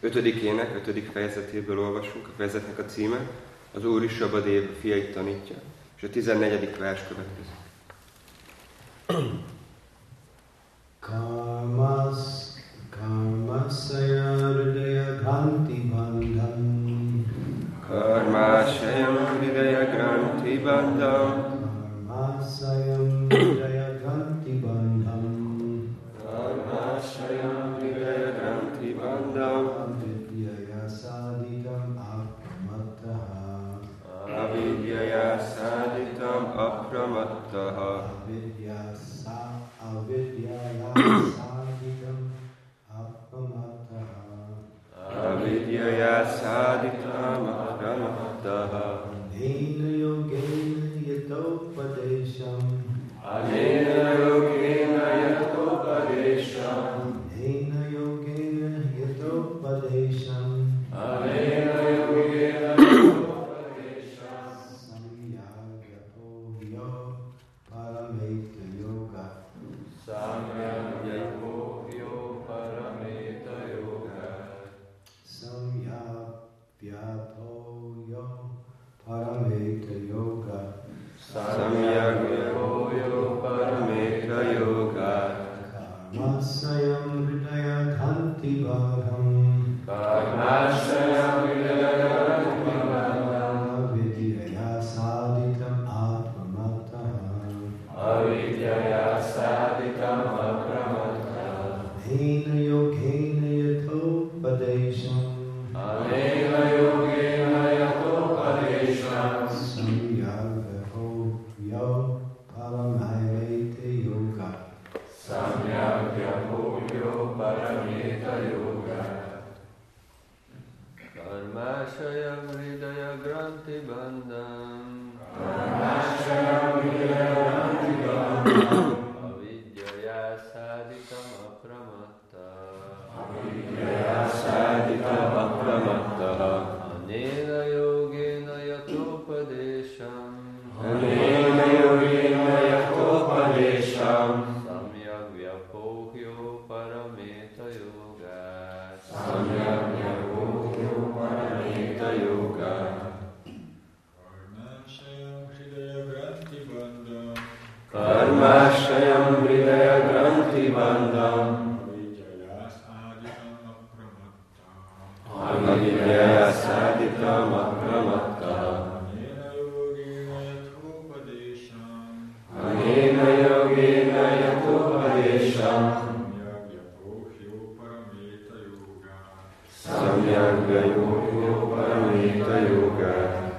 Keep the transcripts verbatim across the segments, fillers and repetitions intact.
Ötödik ének, ötödik fejezetéből olvasunk, a fejezetnek a címe, az Úr Rishabhadeva fiait tanítja, és a tizennegyedik vers következik. Karmas, karmasaya hridaya granthi bandham. Karmasayam hridaya granthi bandham. Karmasayam hridaya granthi bandham. Karmasayam hridaya granthi bandham. Avidyaya sadhitam apramattaha. Avidyaya sadhitam apramattaha. Avidyaya avidyaya sadhitam apramattaha. Avidyaya sadhitam apramattaha. Anena yogena yatopadesham. Anena yogena yatopadesham. Anena yogena yatopadesham. Anena yogena yatopadesham. Samyagyapo yo parameta yoga. Samyagyapo yo parameta yoga. Samyagyapo yo parameta yoga. Samyagyapo yo parameta yoga. Karmasayam hridaya granthi bandham. Karmasayam hridaya granthi bandham. Avidyaya sadhitam apramattaha. Avidyaya sadhitam apramattaha. Anena yogena yatopadesham. Anena yogena yatopadesham. Samyagyapo yo parameta yoga. Samyagyapo yo parameta yoga. Karmasayam hridaya granthi bandham. Karmasayam hridaya granthi bandham. Avidyaya sadhitam apramattaha. Avidyaya sadhitam apramattaha. Anena yogena yatopadesham. Anena yogena yatopadesham. Samyagyapo yo parameta yoga. Samyagyapo yo parameta yoga. Karmasayam hridaya granthi bandham. Avidyaya sadhitam apramattaha. Anena yogena yatopadesham. Samyagyapo yo parameta yoga.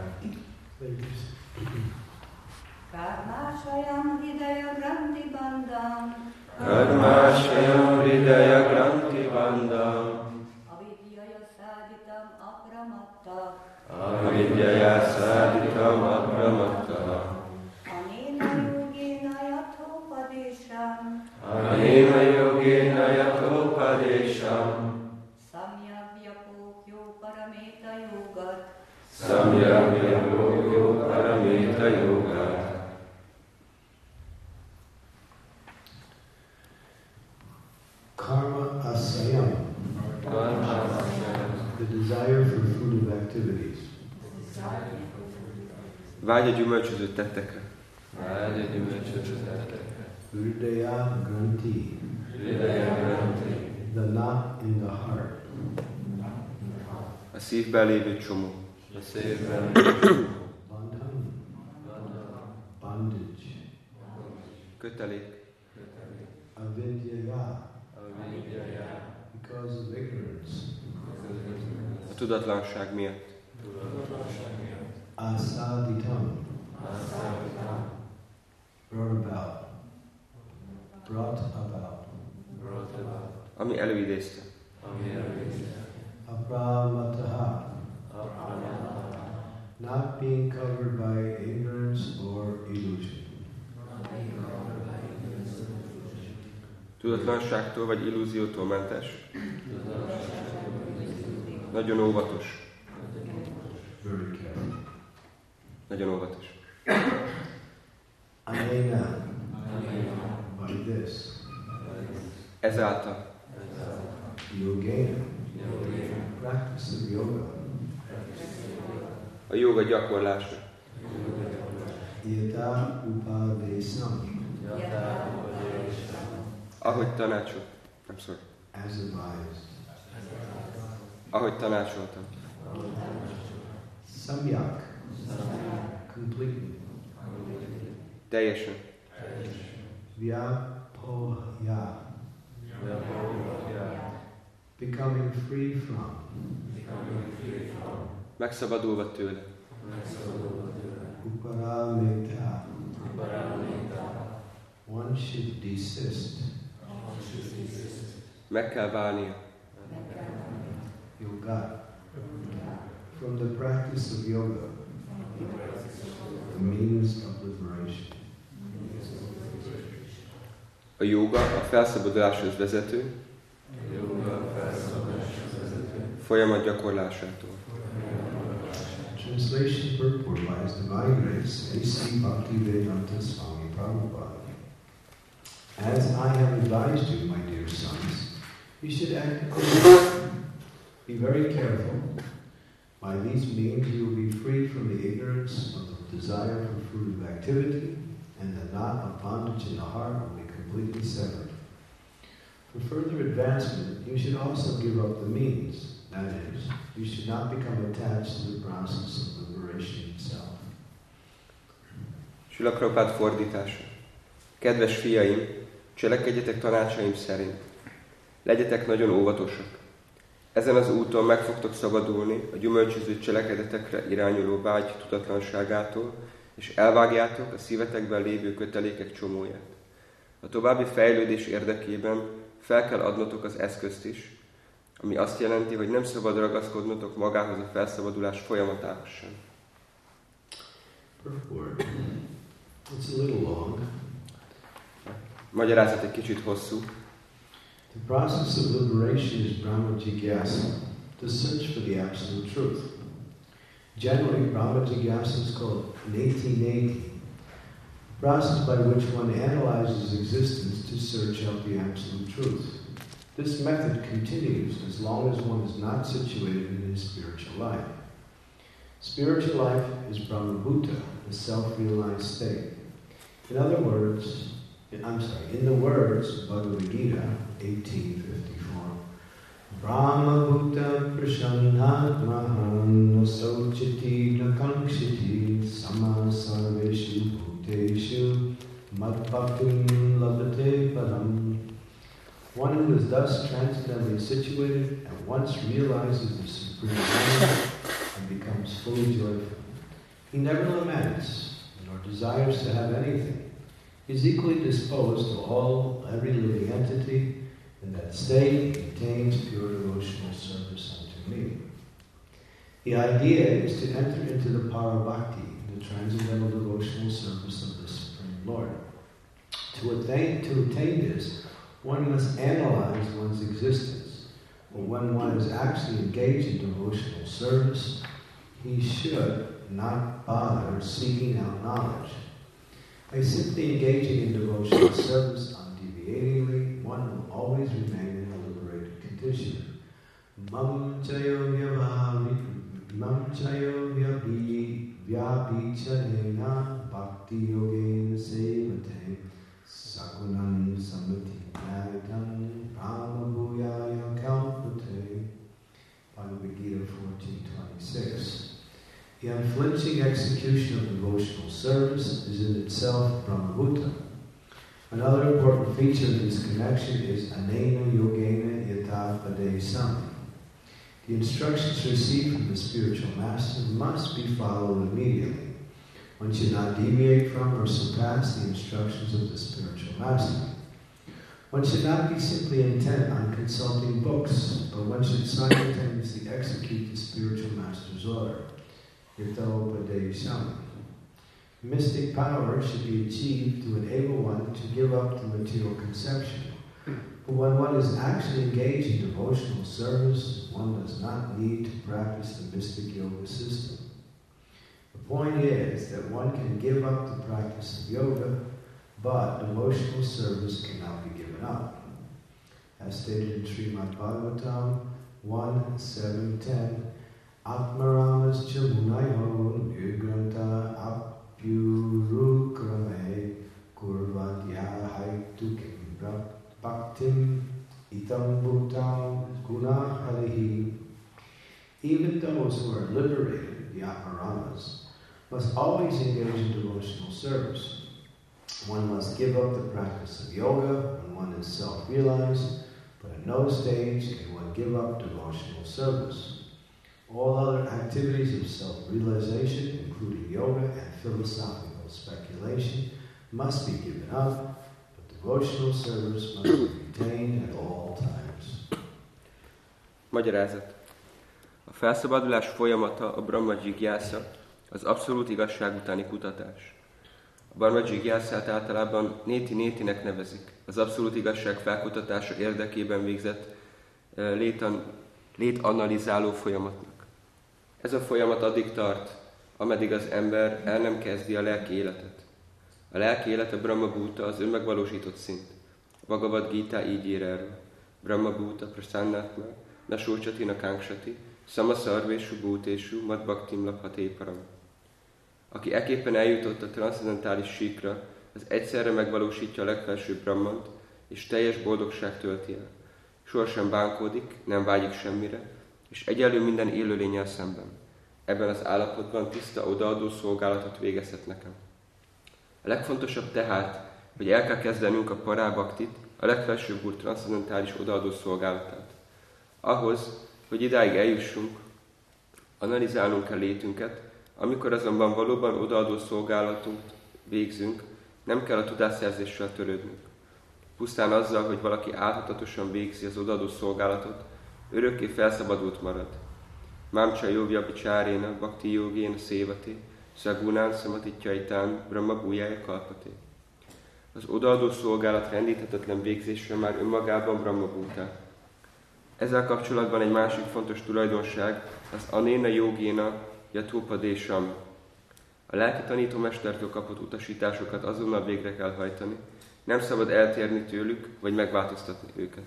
Karmasayam hridaya granthi bandham. Karmasayam hridaya granthi bandham. Avidyaya sadhitam apramattaha. Avidyaya sadhitam apramattaha. Anena yogena yatopadesham. Anena yogena yatopadesham. Samyagyapo yo parameta yoga. Samyagyapo yo parameta yoga. Karma asayam, the desire for fruitive activities. Vágy a gyümölcsöző tettekre. Vágy a gyümölcsöző tettekre. Hridaya granthi, Hridaya granthi. the knot in the heart. A szívben lévő csomó. A szívben Bandham, bondage. Kötelék. Avidyaya, avidyaya. because of ignorance. A tudatlanság miatt. Asadhitam, brought about, brought about. Ami előidézte. Apramattaha, not being covered by ignorance or illusion. Tudatlanságtól vagy illúziótól mentes. Nagyon óvatos. Very careful. Nagyon óvatos. Anena, by this. Ezáltal. Yogena, practice of yoga. A jóga gyakorlása. Yata upadesam, Ahogy tanácsol. Nem sorry. as advised. Ahogy tanácsoltam. Samyak, completely. Teljesen. Vyapoya, becoming free from. Megszabadulva tőle. Uparamita, one should desist. Meg kell válnia. Yoga, from the practice of yoga, the means of liberation. A jóga a felszabaduláshoz vezető folyamat gyakorlásától. Translation purport by His Divine Grace, A C Bhaktivedanta Swami Prabhupada. As I have advised you, my dear sons, you should act accordingly. Be very careful. By these means you will be freed from the ignorance of the desire for fruitive activity, and the knot of bondage in the heart will be completely severed. For further advancement, you should also give up the means. That is, you should not become attached to the process of liberation itself. Srila Prabhupád fordítása. Kedves fiaim, cselekedjetek tanácsaim szerint. Legyetek nagyon óvatosak. Ezen az úton meg fogtok szabadulni a gyümölcsöző cselekedetekre irányuló vágy tudatlanságától, és elvágjátok a szívetekben lévő kötelékek csomóját. A további fejlődés érdekében fel kell adnotok az eszközt is, ami azt jelenti, hogy nem szabad ragaszkodnotok magához a felszabadulás folyamatához sem. Purport. It's a little long. Magyarázat egy kicsit hosszú. The process of liberation is Brahma Jigyasa, to search for the absolute truth. Generally, Brahma Jigyasa is called neti neti, a process by which one analyzes existence to search out the absolute truth. This method continues as long as one is not situated in his spiritual life. Spiritual life is Brahmabhuta, the self-realized state. In other words, I'm sorry, in the words of Bhagavad Gita, eighteen fifty-four, Brahmabhuta prasannatmahan nasauchiti nakankshiti samasarveshu bhuteshu madbhaktim labhate param. One who is thus transcendently situated at once realizes the supreme knowledge and becomes fully joyful. He never laments nor desires to have anything. He is equally disposed to all, every living entity. In that state, he attains pure devotional service unto me. The idea is to enter into the Parabhakti, the transcendental devotional service of the Supreme Lord. To attain, to attain this, one must analyze one's existence. But when one is actually engaged in devotional service, he should not bother seeking out knowledge. By simply engaging in devotional service undeviatingly, one will always remain in a liberated condition. Mam chayo vyabhavi, mam chayo vyabhi, vyabhichanena, bhakti yogena sevate, sakunam samati naitam, brahmabhuyaya kalpate. Bhagavad Gita fourteen twenty-six. The unflinching execution of devotional service is in itself Brahmabhuta. Another important feature of this connection is anena yogena yata padesam. The instructions received from the spiritual master must be followed immediately. One should not deviate from or surpass the instructions of the spiritual master. One should not be simply intent on consulting books, but one should simultaneously execute the spiritual master's order. Mystic power should be achieved to enable one to give up the material conception. But when one is actually engaged in devotional service, one does not need to practice the mystic yoga system. The point is that one can give up the practice of yoga, but devotional service cannot be given up. As stated in Srimad Bhagavatam one, seven, ten. Atmaramas chamunayo nigranta apyurukrame kurvadya haitukim bhaktim itam bhutam gunaharihi. Even those who are liberated, the Atmaramas, must always engage in devotional service. One must give up the practice of yoga when one is self-realized, but at no stage can one give up devotional service. All other activities of self-realization, including yoga and philosophical speculation, must be given up, but devotional service must be retained at all times. Magyarázat. A felszabadulás folyamata a Brahma Jigyásza, az abszolút igazság utáni kutatás. A Brahma Jigyászát általában néti-nétinek nevezik, az abszolút igazság felkutatása érdekében végzett létan, létanalizáló folyamatnak. Ez a folyamat addig tart, ameddig az ember el nem kezdi a lelki életet. A lelki élet a Brahma Bhuta, az önmegvalósított szint. A Bhagavad Gita így ír erről. Brahma Bhuta prasannatma, nasócsati nakángsati, samasarvéshu bhutéshu madbhaktim labhaté param. Aki ekképpen eljutott a transzcendentális síkra, az egyszerre megvalósítja a legfelsőbb Brahmant, és teljes boldogság tölti el. Sohasem bánkódik, nem vágyik semmire, és egyenlő minden élőlénnyel szemben. Ebben az állapotban tiszta odaadó szolgálatot végezhet nekem. A legfontosabb tehát, hogy el kell kezdenünk a parábhaktit, a legfelsőbb úr transzcendentális odaadó szolgálatát. Ahhoz, hogy idáig eljussunk, analizálnunk kell létünket, amikor azonban valóban odaadó szolgálatot végzünk, nem kell a tudásszerzéssel törődnünk. Pusztán azzal, hogy valaki álhatatosan végzi az odaadó szolgálatot, örökké felszabadult marad. Mámcsa jóvja bicsáréna, bhakti jogéna szévaté, szagunán szamatitjaitán, brahma bújája kalpaté. Az odaadó szolgálat rendíthetetlen végzésre már önmagában Brahma Bhuta. Ezzel kapcsolatban egy másik fontos tulajdonság az anéna jogéna yatópadésam. A lelki tanítómestertől kapott utasításokat azonnal végre kell hajtani, nem szabad eltérni tőlük, vagy megváltoztatni őket.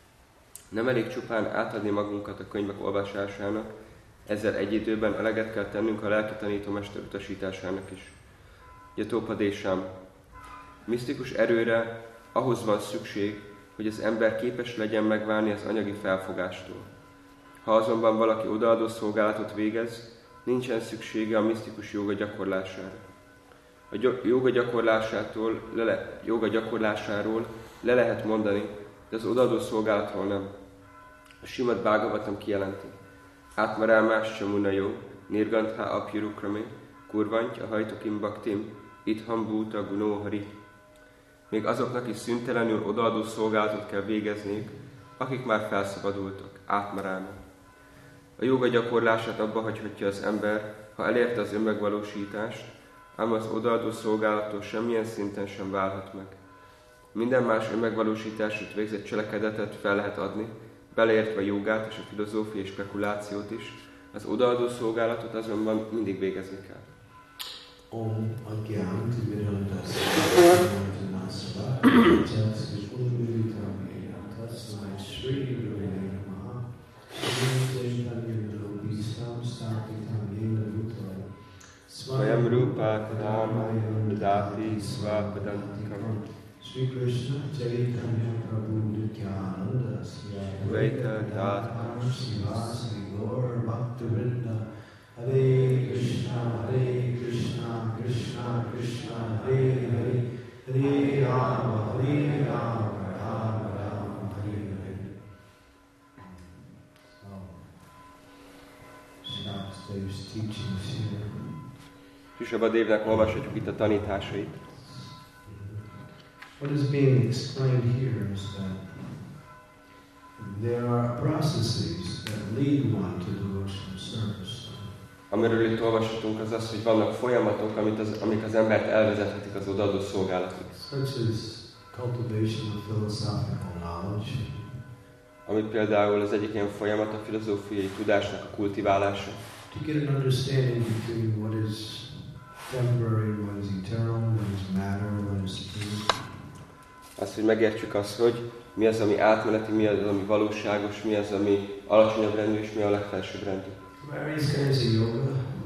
Nem elég csupán átadni magunkat a könyvek olvasásának, ezzel egy időben eleget kell tennünk a lelki tanítómester utasításának is. Yatópadésam. Misztikus erőre ahhoz van szükség, hogy az ember képes legyen megválni az anyagi felfogástól. Ha azonban valaki odaadó szolgálatot végez, nincsen szüksége a misztikus jóga gyakorlására. A jóga gyakorlásától, le, jóga gyakorlásáról le lehet mondani, de az odaadó szolgálatról nem. A Srimad Bhagavatam kijelenti. Átmarámás csamunajó, nirgantha apjurukrame, kurvantya hajtokim bhaktim, itham bhuta gunóhari. Még azoknak is szüntelenül odaadó szolgálatot kell végezniük, akik már felszabadultak, átmaráma. A jóga gyakorlását abba hagyhatja az ember, ha elérte az önmegvalósítást, ám az odaadó szolgálattól semmilyen szinten sem válhat meg. Minden más önmegvalósításút végzett cselekedetet fel lehet adni, beleértve a jogát és a filozófiai spekulációt is, az odaadó szolgálatot azonban mindig végezni kell. Om Agyanti Vedantasa Vedantasa Jatsi Unvilitamena Tasmai Shri Gurave Namaha Shri Chaitanya Visam Stapitam Yena Bhutale Swayam Rupa Kadamaya Dati Svapadantikam Shri Krishna Chaitanya Prabhu Nityananda Dvaita Gata Srivasi Gaur Bhaktivinoda Hare Krishna, Hare Krishna, Krishna Krishna, Hare Hare, Hare Rama, Hare Rama, Rama Rama, Hare Hare. So, Shakespeare's teachings here. Krishabadevnek olvashatjuk itt a tanításait. What is being explained here is that there are processes that lead one to devotional service. Amiről itt olvashatunk, az az, hogy vannak folyamatok, amit az, amik az embert elvezethetik az odaadó szolgálatig. Such as cultivation of philosophical knowledge. Amit például az egyik ilyen folyamat a filozófiai tudásnak a kultiválása. To get an understanding between what is temporary, what is eternal, what is matter, what is truth. Az, hogy megértsük azt, hogy mi az, ami átmeneti, mi az, ami valóságos, mi az, ami alacsonyabb rendű, és mi a legfelsőbb rendű. Various kinds of yoga.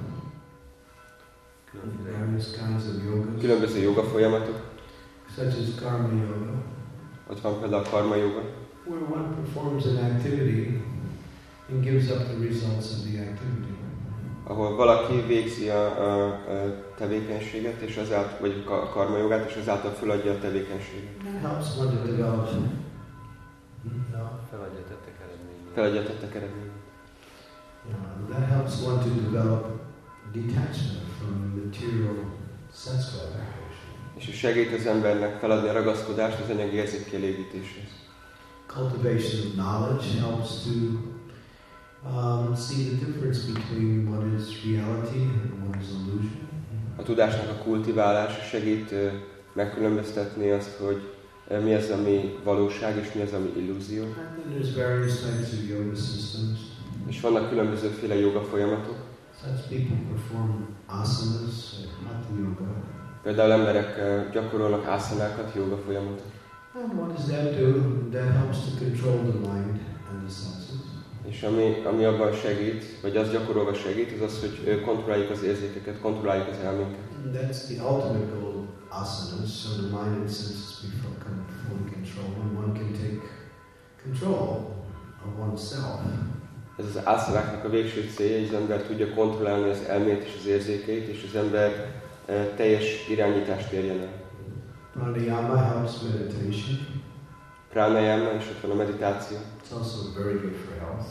Various kinds of yogas. Különböző joga folyamatok, Such as karma yoga, ott van például a karma joga, where one performs an activity and gives up the results of the activity. ahol valaki végzi a, a, a tevékenységet, és azáltal, vagy a karma jogát, és azáltal feladja a tevékenységet. That helps one to develop. No. Feladja tettek eredményét. Feladja a tettek eredményét. Yeah, that helps one to develop detachment from material sense gratification. És segít az embernek feladni a ragaszkodást az anyagi érzékkielégítéshez. Cultivation of knowledge helps to um, see the difference between what is reality and what is illusion. A tudásnak a kultiválása segít uh, megkülönböztetni azt, hogy uh, mi az, ami valóság, és mi az, ami illúzió. And then there's various types of yoga systems. És vannak különbözőféle joga folyamatok. Such people perform asanas, like hatha yoga. Például emberek uh, gyakorolnak ászánákat, joga folyamatot. And what does that do? That helps to control the mind and the senses. És ami, ami abban segít, vagy az gyakorolva segít, az az, hogy uh, kontrolláljuk az érzékeket, kontrolláljuk az elménket. And that's the ultimate goal of asanas, so the mind and senses become fully controlled, and one can take control of oneself. Ez az ászanáknak a végső célja, hogy az ember tudja kontrollálni az elmét és az érzékeit, és az ember uh, teljes irányítást érjen el. Pranayama helps meditation. Pranayama, és ott van a meditáció. It's also very good for health.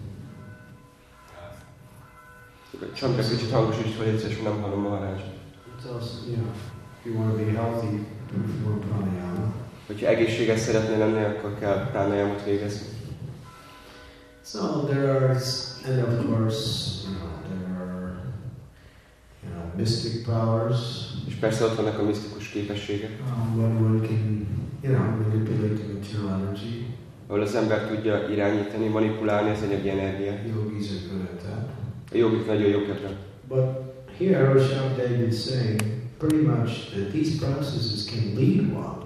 Csak egy kicsit hangosítsd fel, és nem hallom Maharaj. It's also, you know, if you want to be healthy, perform pranayama. Hogyha egészséges szeretnél lenni, akkor kell pranayamot végezni. So there are, and of course, you know, there are, you know, mystic powers. És persze ott vannak a misztikus képességek, Um, when one can, you know, manipulate the material energy. ahol az ember tudja irányítani, manipulálni az anyagi energiát. Yogis are good at that. A jogik nagyon jók ebben. But here, Rishabh Dev is saying pretty much that these processes can lead one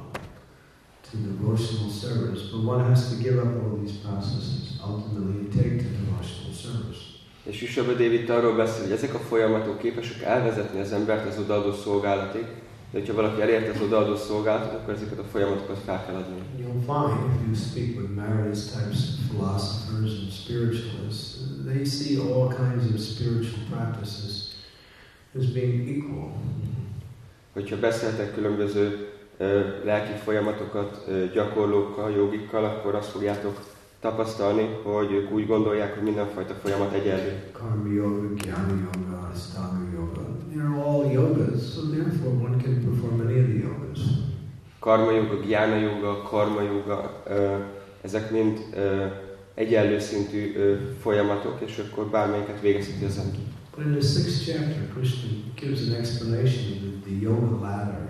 to devotional service, but one has to give up all these processes ultimately and take to devotional service. És Rishabh Dev itt arról beszél, hogy ezek a folyamatok képesek elvezetni az embert az odaadó szolgálatig, de hogyha valaki elérte az odaadó szolgálatot, akkor ezeket a folyamatokat fel kell adni. You'll find if you speak with various types of philosophers and spiritualists, they see all kinds of spiritual practices as being equal. Hogyha beszéltek különböző uh, lelki folyamatokat uh, gyakorlókkal, jogikkal, akkor azt fogjátok tapasztalni, hogy ők úgy gondolják, hogy mindenfajta folyamat egyenlő. Karma yoga, jnana yoga, astanga yoga. They're all yogas, so therefore one can perform any of the yogas. Karma yoga, gyána yoga, karma yoga, uh, ezek mind uh, egyenlő szintű uh, folyamatok, és akkor bármelyiket végezheti az ember. But in the sixth chapter, Krishna gives an explanation of the yoga ladder.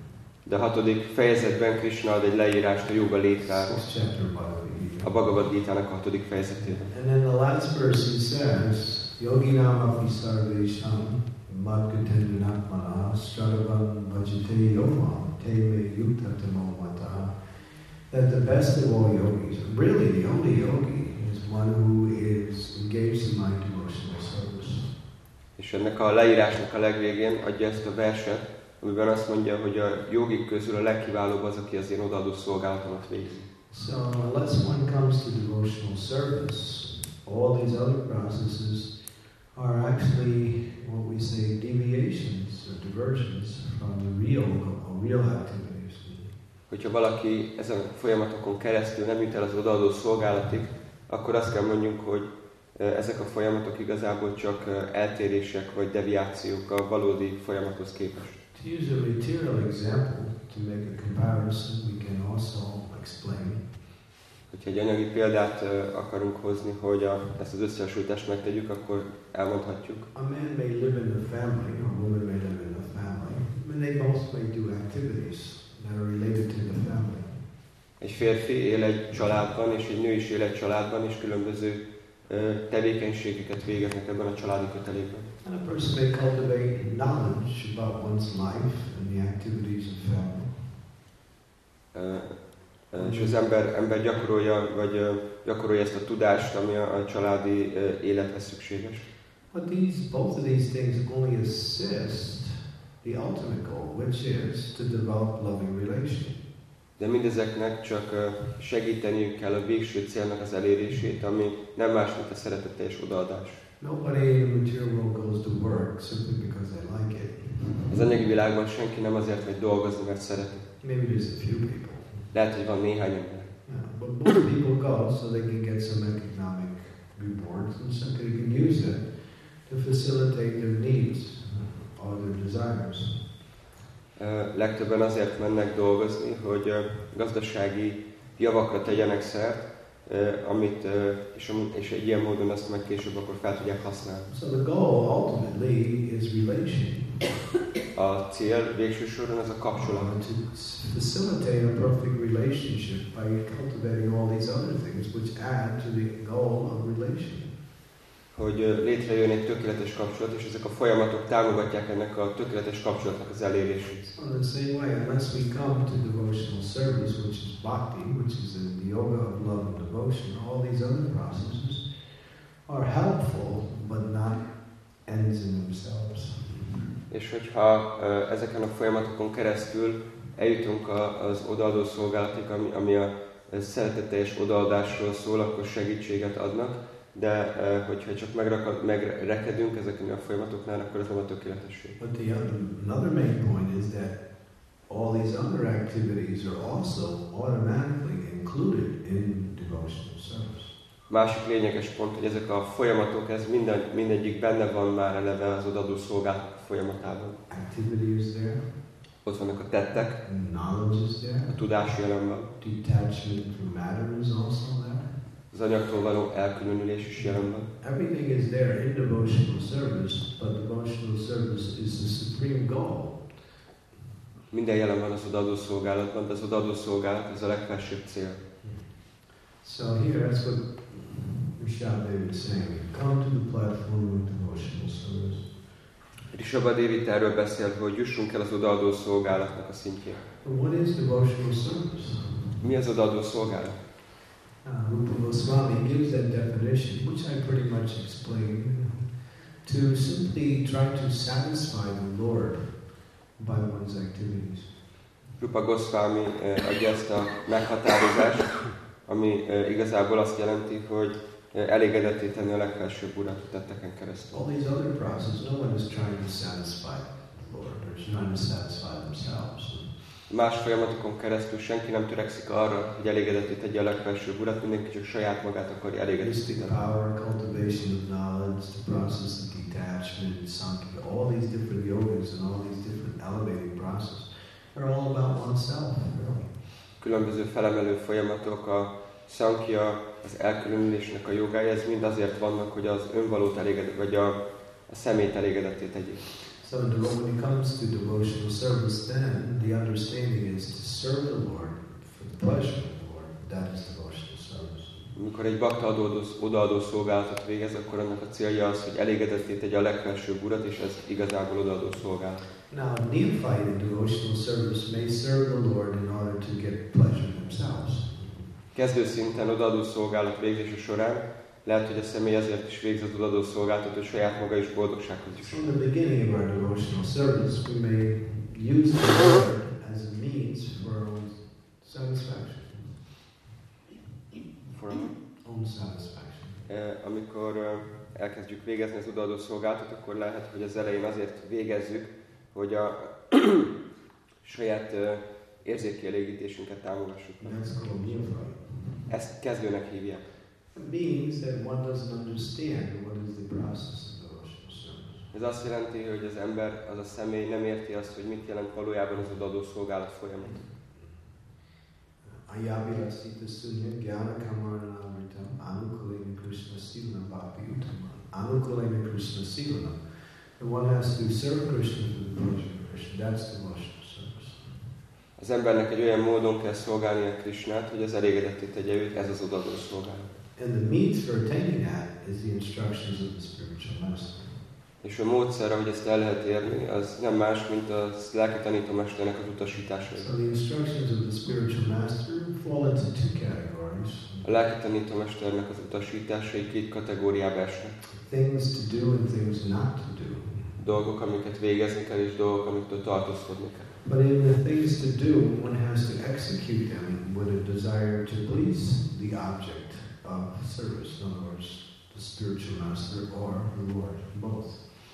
De a hatodik fejezetben Krishna ad egy leírást a joga létráról. Sixth chapter of Bhagavad Gita. A Bhagavad Gita-nak a hatodik fejezetében. And then the last verse he says, Yoginam api sarvesham madgatendanatmana stradavam bhajate yomam te me yukta tamomata. That the best of all yogis, really the only yogi, is one who is engaged in my devotional service. És ennek a leírásnak a legvégén adja ezt a verset, amiben azt mondja, hogy a jogik közül a legkiválóbb az, aki az én odaadó szolgálatomat végzi. So unless one comes to devotional service, all these other processes are actually what we say deviations or diversions from the real or real activities. Hogyha valaki ezen a folyamatokon keresztül nem jut el az odaadó szolgálatig, akkor azt kell mondjunk, hogy ezek a folyamatok igazából csak eltérések vagy deviációk a valódi folyamathoz képest. To use a material example to make a comparison, we can also explain. Hogyha egy anyagi példát akarunk hozni, hogy a, ezt az összehasonlítást megtegyük, akkor elmondhatjuk. A man may live in a family, or a woman may live in a family, and they both may do activities that are related to the family. Egy férfi él egy családban, és egy nő is él egy családban, és különböző tevékenységeket végeznek ebben a családi kötelékben. And a person may cultivate knowledge about one's life and the activities of family. És az ember, ember gyakorolja, vagy gyakorolja ezt a tudást, ami a, a családi élethez szükséges. But these, both of these things only assist the ultimate goal, which is to develop loving relation. De mindezeknek csak segíteniük kell a végső célnak az elérését, ami nem más, mint a szeretetteljes odaadás. Nobody in the material world goes to work simply because they like it. Az anyagi világban senki nem azért megy dolgozni, mert szereti. Maybe there's a few people. Lehet, hogy van néhány ember. Yeah, but most people go so they can get some economic rewards and simply can use it to facilitate their needs or their desires. Uh, legtöbben azért mennek dolgozni, hogy uh, gazdasági javakra tegyenek szert, uh, amit, uh, és, és egy ilyen módon azt meg később akkor fel tudják használni. So the goal ultimately is relation. A cél végső soron az a kapcsolat. Uh, to facilitate a perfect relationship by cultivating all these other things which add to the goal of relation. Hogy uh, létrejön egy tökéletes kapcsolat, és ezek a folyamatok támogatják ennek a tökéletes kapcsolatnak az elérését. So in the same way, unless we come to devotional service, which is bhakti, which is the yoga of love and devotion, all these other processes are helpful, but not ends in themselves. És hogyha uh, ezeken a folyamatokon keresztül eljutunk a, az odaadó szolgálatig, ami, ami a szeretetteljes odaadásról szól, akkor segítséget adnak, de uh, hogyha csak megrakad, megrekedünk ezeken a folyamatoknál, akkor ez nem a tökéletesség. But the other, another main point is that all these other activities are also automatically included in devotional service. Másik lényeges pont, hogy ezek a folyamatok, ez minden, mindegyik benne van már eleve az odaadó szolgálatok folyamatában. Activity is there. Ott vannak a tettek, Knowledge is there. a tudás jelen van. Detachment from matter is also there. Az anyagtól való elkülönülés is jelen van. Everything is there in devotional service, but devotional service is the supreme goal. Minden jelen van az odaadó szolgálatban, de az odaadó szolgálat ez a legfelsőbb cél. So here, that's what Rishabh Devi is saying. Come to the platform of devotional service. Rishabh Devi erről beszél, hogy jussunk el az odaadó szolgálatnak a szintjére. But what is devotional service? Mi az odaadó szolgálat? Uh, Rupa Goswami gives that definition, which I pretty much explained, to simply try to satisfy the Lord by one's activities. Rupa Goswami eh, adja ezt a meghatározást, ami eh, igazából azt jelenti, hogy eh, elégedetté tenni a legfelsőbb urat a tetteken keresztül. All these other processes, no one is trying to satisfy the Lord, they're trying to satisfy themselves. Más folyamatokon keresztül senki nem törekszik arra, hogy elégedetté tegye a legfelsőbb urat, mindenki csak saját magát akarja elégedetté Mystic tenni. power, cultivation of knowledge, the process of detachment, sankhya, all these different yogas and all these different elevating processes, they're all about oneself, really. Különböző felemelő folyamatok, a sankhya, az elkülönülésnek a jogája, ez mind azért vannak, hogy az önvalót elégedett, vagy a, a szemét elégedetté tegyék. So when it comes to devotional service, then the understanding is to serve the Lord for the pleasure of the Lord. That is devotional service. Amikor egy bakta adódó, odaadó szolgálatot végez, akkor annak a célja az, hogy elégedetté tegye a legfelsőbb urat, és ez igazából odaadó szolgálat. Now, a neophyte in devotional service may serve the Lord in order to get pleasure themselves. Kezdő szinten odaadó szolgálat végzése során lehet, hogy a személy azért is végzett odaadó szolgálatot, hogy saját maga is boldogsághoz So jusson. in the beginning of our devotional service, we may use the Lord as a means for our own satisfaction. For Own satisfaction. Eh, amikor eh, elkezdjük végezni az odaadó szolgálatot, akkor lehet, hogy az elején azért végezzük, hogy a saját eh, érzékielégítésünket támogassuk. That's called neophyte. Ezt kezdőnek hívják. It means that one doesn't understand what is the process of devotional service. Ez azt jelenti, hogy az ember, az a személy nem érti azt, hogy mit jelent valójában az odaadó szolgálat folyamat. Ayabhirasita sunya gyana kamarana amritam anukulena Krishna silana bhakti uttama. Anukulena Krishna silana. The one has to serve Krishna for the pleasure of Krishna. That's devotional service. Az embernek egy olyan módon kell szolgálnia Krishnát, hogy az elégedetté tegye őt, ez az odaadó szolgálat. And the means for attaining that is the instructions of the spiritual master. És a módszer, ahogy ezt el lehet érni, az nem más, mint a lelki tanítómesternek az utasításai. So the instructions of the spiritual master fall into two categories. A lelki tanítómesternek az utasításai két kategóriába esnek. Things to do and things not to do. Dolgok, amiket végezni kell, és dolgok, amiktől tartózkodni kell. But in the things to do, one has to execute them with a desire to please the object of service. In other words, the spiritual master or the Lord, both.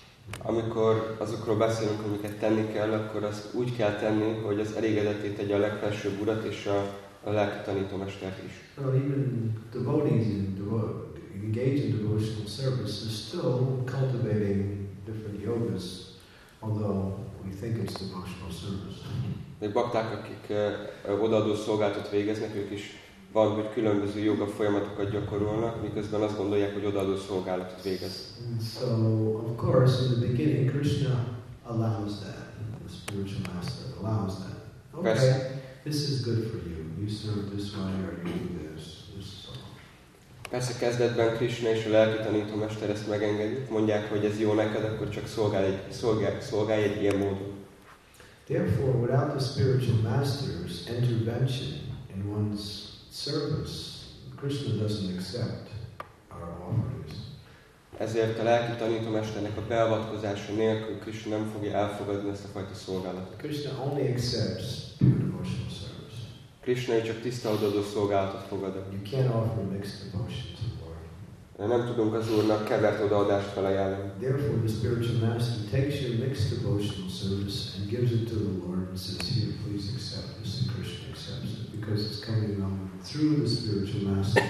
Amikor azokról beszélünk, amiket tenni kell, akkor azt úgy kell tenni, hogy az elégedetté tegye a legfelsőbb urat és a, a lelki tanítómestert is. So even devotees in devo- engage in devotional service is still cultivating different yogas, although we think it's devotional service. Még bakták, akik uh, odaadó szolgálatot végeznek, ők is van, hogy különböző joga folyamatokat gyakorolnak, miközben azt gondolják, hogy odaadó szolgálatot végez. And so, of course, in the beginning, Krishna allows that. The spiritual master allows that. Okay, Persze. this is good for you. You serve this way or you do this. this so. Persze kezdetben Krishna és a lelki tanítómester ezt megengedik, mondják, hogy ez jó neked, akkor csak szolgálj egy, szolgálj, szolgálj egy ilyen módon. Therefore, without the spiritual master's intervention in one's service, Krishna doesn't accept our offerings. Ezért a lelki tanítómesternek a beavatkozása nélkül Krishna nem fogja elfogadni ezt a fajta szolgálatot. Krishna only accepts pure devotional service. Krishna csak tiszta odaadó szolgálatot fogad el. You can't offer mixed devotion to the Lord. Nem tudunk az Úrnak kevert odaadást felajánlani. Therefore, the spiritual master takes your mixed devotional service and gives it to the Lord and says, "Here, please accept this," and Krishna accepts it because it's coming on through the spiritual master.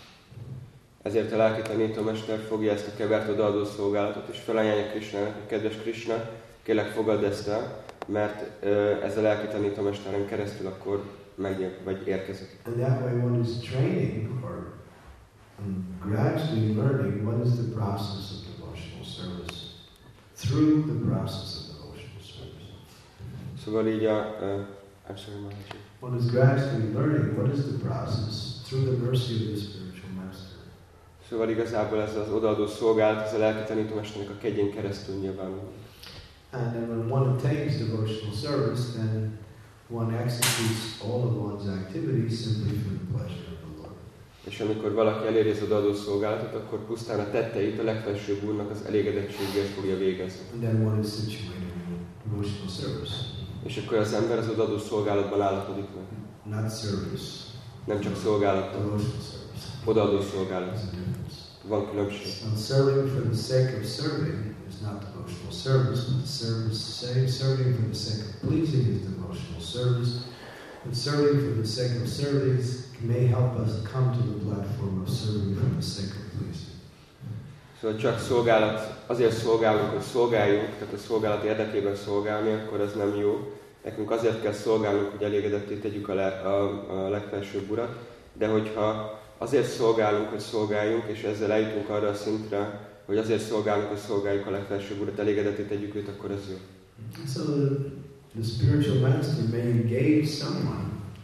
Ezért a lelki tanítómester fogja ezt a kevert odaadó szolgálatot, és felajánlja Krishnának, hogy kedves Krishna, kérlek fogadd ezt el, mert uh, ez a lelki tanítómesteren keresztül akkor megjön, vagy érkezik. And that way one is training or um, gradually learning what is the process of devotional service through the process of devotional service. Szóval így a... Uh, I'm sorry, Maharaj. One is gradually learning what is the process through the mercy of the spiritual master. Szóval igazából ez az odaadó szolgálat, ez a lelki tanítómesternek a kegyén keresztül nyilvánul. And then when one attains devotional service, then one executes all of one's activities simply for the pleasure of the Lord. És amikor valaki eléri az odaadó szolgálatot, akkor pusztán a tetteit a legfelsőbb Úrnak az elégedettségért fogja végezni. And then one is situated in devotional service. És akkor az ember az odaadó szolgálatban állapodik meg. Not service. Nem csak szolgálat, Devotional service. odaadó szolgálat. There's a difference. Van különbség. And serving for the sake of serving is not devotional service, but the service, say, serving for the sake of pleasing is devotional service. But serving for the sake of service may help us come to the platform of serving for the sake of pleasing. Szóval csak szolgálat, azért szolgálunk, hogy szolgáljunk, tehát a szolgálat érdekében szolgálni, akkor az nem jó. Nekünk azért kell szolgálnunk, hogy elégedetté tegyük a, le, a, a legfelsőbb Urat, de hogyha azért szolgálunk, hogy szolgáljunk, és ezzel eljutunk arra a szintre, hogy azért szolgálunk, hogy szolgáljuk a legfelsőbb Urat, elégedetté tegyük őt, akkor az jó. So the, the spiritual master may engage someone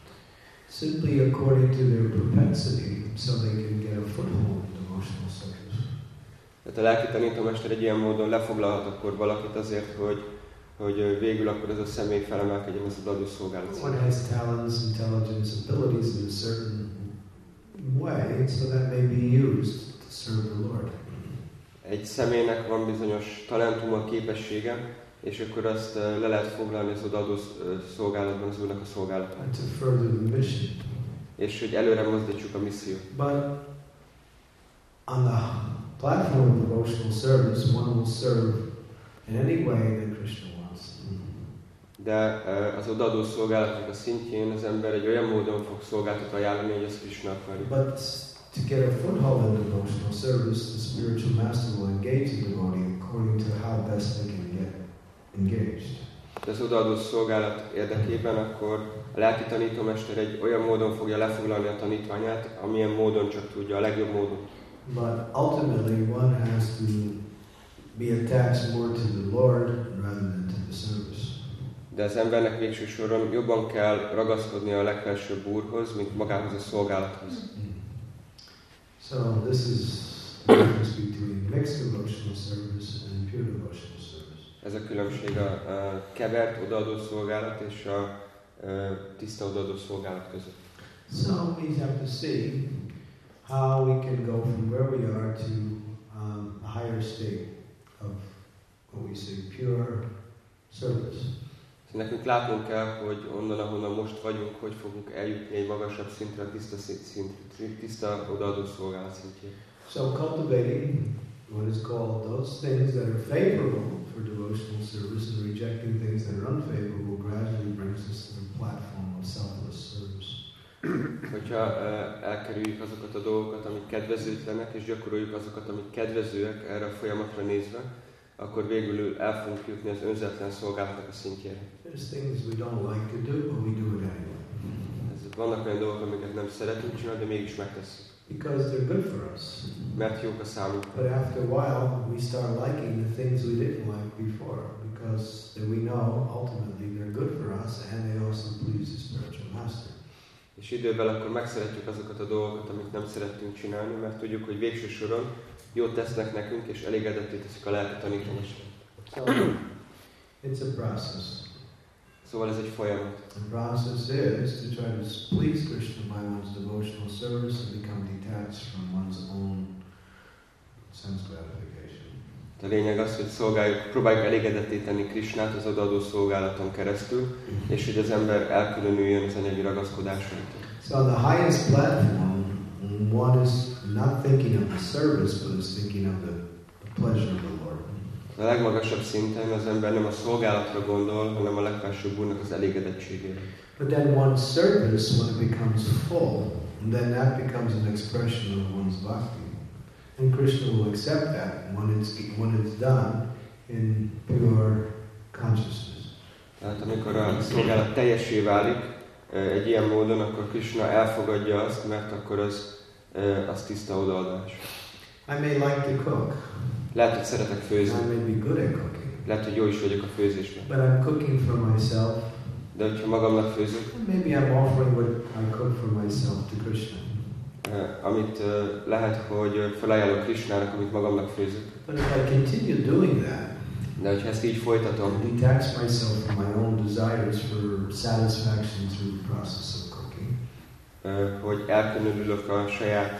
simply according to their propensity, so they can get a foothold in devotional service. Tehát a lelki tanítómester egy ilyen módon lefoglalhat akkor valakit azért, hogy, hogy végül akkor ez a személy felemelkedjen az odaadó szolgálat. One has talents, intelligence, abilities in a certain way, so that may be used to serve the Lord. Egy személynek van bizonyos talentuma, képessége, és akkor azt le lehet foglalni az odaadó szolgálatban, az Úrnak a szolgálatban. And to further the mission. És hogy előre mozdítsuk a missziót. But on the platform of devotional service, one will serve in any way that Krishna wants. De az odaadó szolgálatnak a szintjén az ember egy olyan módon fog szolgáltat ajánlani, hogy ezt Krishna akarja. But to get a foothold in devotional service, the spiritual master will engage the devotee according to how best they can get engaged. De az odaadó szolgálat érdekében akkor a lelki tanítómester egy olyan módon fogja lefoglalni a tanítványát, amilyen módon csak tudja, a legjobb módon. But ultimately one has to be attached more to the Lord rather than to the service. De az embernek végső soron jobban kell ragaszkodni a legfelsőbb Úrhoz, mint magához a szolgálathoz. So this is the difference between mixed devotional service and pure devotional Ez a különbség a, a kevert odaadó szolgálat és a, a tiszta odaadó szolgálat között. So we have to see how we can go from where we are to um, a higher state of what we say pure service. Szóval nekünk látnunk kell, hogy onnan, ahonnan most vagyunk, hogy fogunk eljutni egy magasabb szintre, a tiszta, szint, tiszta odaadó szolgálat szintjére. So cultivating what is called those things that are favorable for devotional service and rejecting things that are unfavorable gradually brings us to the platform of selfless service. Hogyha uh, elkerüljük azokat a dolgokat, amik kedvezőtlenek, és gyakoroljuk azokat, amik kedvezőek erre a folyamatra nézve, akkor végül el fogunk jutni az önzetlen szolgálatnak a szintjére. There's things we don't like to do, but we do it anyway. Ez, vannak olyan dolgok, amiket nem szeretünk csinálni, de mégis megtesszük. Because they're good for us. Mert jók a számunkra. But after a while, we start liking the things we didn't like before, because we know ultimately they're good for us and they also please the spiritual master. És idővel akkor megszeretjük azokat a dolgokat, amit nem szerettünk csinálni, mert tudjuk, hogy végső soron jót tesznek nekünk, és elégedetté teszik a lelki tanítómestert. So, it's a process. Szóval ez egy folyamat. The process is to try to please Krishna by one's devotional service and become detached from one's own sense gratification. A lényeg az, hogy szolgáljuk, próbáljuk elégedetté tenni Krishnát az odaadó szolgálaton keresztül, és hogy az ember elkülönüljön az anyagi ragaszkodásaitól. So on the highest platform, one is not thinking of the service, but is thinking of the, the pleasure of the Lord. A legmagasabb szinten az ember nem a szolgálatra gondol, hanem a legfelsőbb Úrnak az elégedettségére. But then one's service, when it becomes full, then that becomes an expression of one's bhakti. And Krishna will accept that when it's, when it's done in pure consciousness. Tehát amikor a szolgálat teljessé válik egy ilyen módon, akkor Krishna elfogadja azt, mert akkor az, az tiszta odaadás. I may like to cook. Lehet, hogy szeretek főzni. I may be good at cooking. Lehet, hogy jó is vagyok a főzésben. But I'm cooking for myself. De hogyha magamnak főzök, Maybe I'm offering what I cook for myself to Krishna. amit lehet, hogy felajánlok Krishnának, amit magamnak főzök. But if I continue doing that, De hogyha ezt így folytatom, detach myself from my own desires for satisfaction through the process of cooking, hogy elkülönülök a saját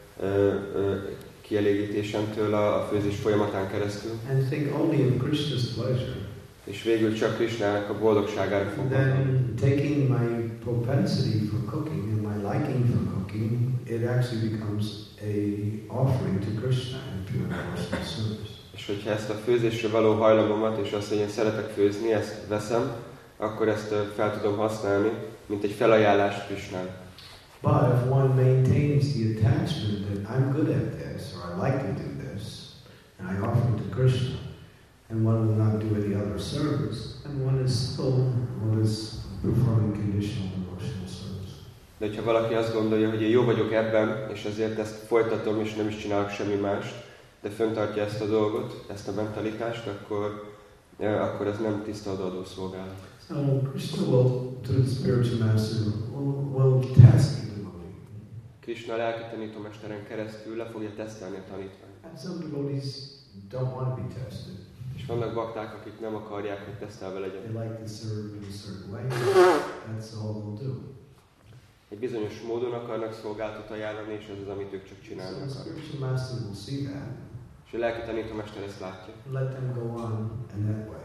kielégítésemtől a főzés folyamatán keresztül, and think only of Krishna's pleasure, és végül csak Krishnának a boldogságára fog gondolni. then taking my propensity for cooking and my liking for cooking, it actually becomes a offering to Krishna in pure devotional service. És hogyha ezt a főzésre való hajlamomat, és azt, hogy én szeretek főzni, ezt veszem, akkor ezt fel tudom használni, mint egy felajánlást Krishnának. But if one maintains the attachment that I'm good at this, or I like to do this, and I offer it to Krishna, and one will not do any other service, then one is still one is performing conditional devotional service. De hogyha valaki azt gondolja, hogy én jó vagyok ebben, és ezért ezt folytatom, és nem is csinálok semmi mást, de fenntartja ezt a dolgot, ezt a mentalitást, akkor, akkor ez nem tiszta odaadó szolgálat. So Krishna will, through the spiritual master, will, will test the devotee. Krishna a lelki tanítómesteren keresztül le fogja tesztelni a tanítványt. And some devotees don't want to be tested. És vannak bakták, akik nem akarják, hogy tesztelve legyen. They like to serve in a certain way. That's all they'll do. Egy bizonyos módon akarnak szolgáltat ajánlani, és ez az, amit ők csak So csinálni the akarnak. spiritual master will see that. És a lelki tanítómester ezt látja. Let them go on in that way.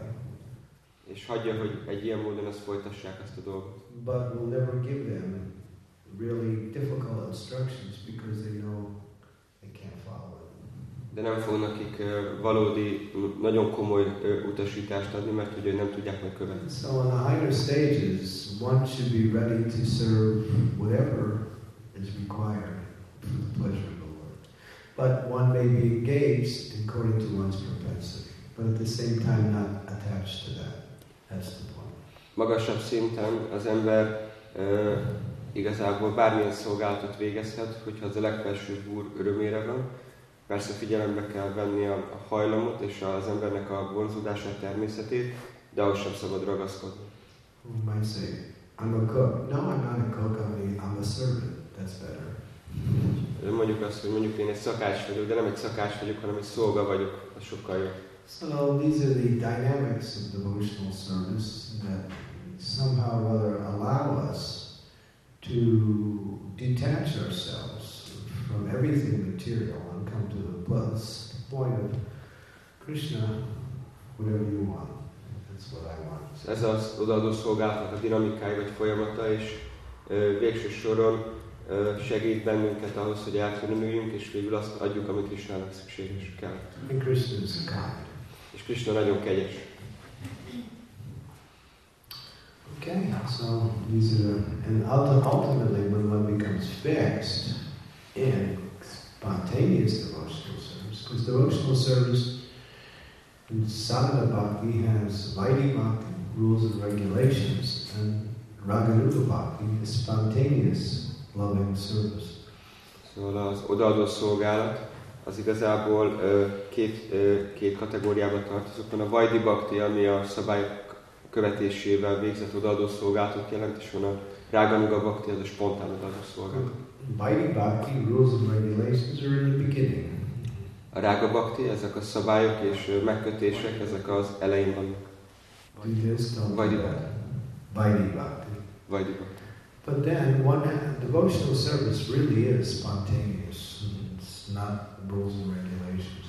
És hagyja, hogy egy ilyen módon ezt folytassák ezt a dolgot. But we'll never give them really difficult instructions because they know they can't follow it. De nem fog nekik valódi, nagyon komoly utasítást adni, mert ugye nem tudják megkövetni. So on the higher stages, one should be ready to serve whatever is required for the pleasure of the Lord. But one may be engaged according to one's propensity, but at the same time not attached to that. That's the point. Magasabb szinten az ember uh, igazából bármilyen szolgálatot végezhet, hogyha az a legfelsőbb Úr örömére van. Persze figyelembe kell venni a, a hajlamot és az embernek a vonzódását, természetét, de ahhoz sem szabad ragaszkodni. We might say, I'm a cook. No, I'm not a cook, I'm a, I'm a servant. That's better. Mondjuk azt, hogy mondjuk én egy szakács vagyok, de nem egy szakács vagyok, hanem egy szolga vagyok, az sokkal jobb. So these are the dynamics of devotional service that somehow or other allow us to detach ourselves from everything material and come to the plus, the point of Krishna, whatever you want. That's what I want. Ez az odaadó szolgálatnak a dinamikája vagy folyamata, és ö, végső soron ö, segít bennünket ahhoz, hogy elkülönüljünk, és végül azt adjuk, ami Krishnának szükséges kell. And Krishna is kind. És Krishna nagyon kegyes. Okay, so these are, and ulti- ultimately when one becomes fixed in spontaneous devotional service, because devotional service in sadhana bhakti has vaidhi bhakti, rules and regulations, and raganuga bhakti is spontaneous loving service. Szóval az odaadó szolgálat az igazából ö, két, ö, két kategóriába tartozik. Van a vaidhi bhakti, ami a szabályok követésével végzett odaadó szolgálatot jelent, és van a raganuga bhakti, az a spontán odaadó szolgálat. Vaidhi bhakti, rules and regulations are in the beginning. A rága bhakti, ezek a szabályok és megkötések, ezek az elején vannak. Do this, don't Vaidhi do bhakti. that. Vaidhi bhakti. Vaidhi bhakti. But then, one devotional service really is spontaneous. It's not rules and regulations.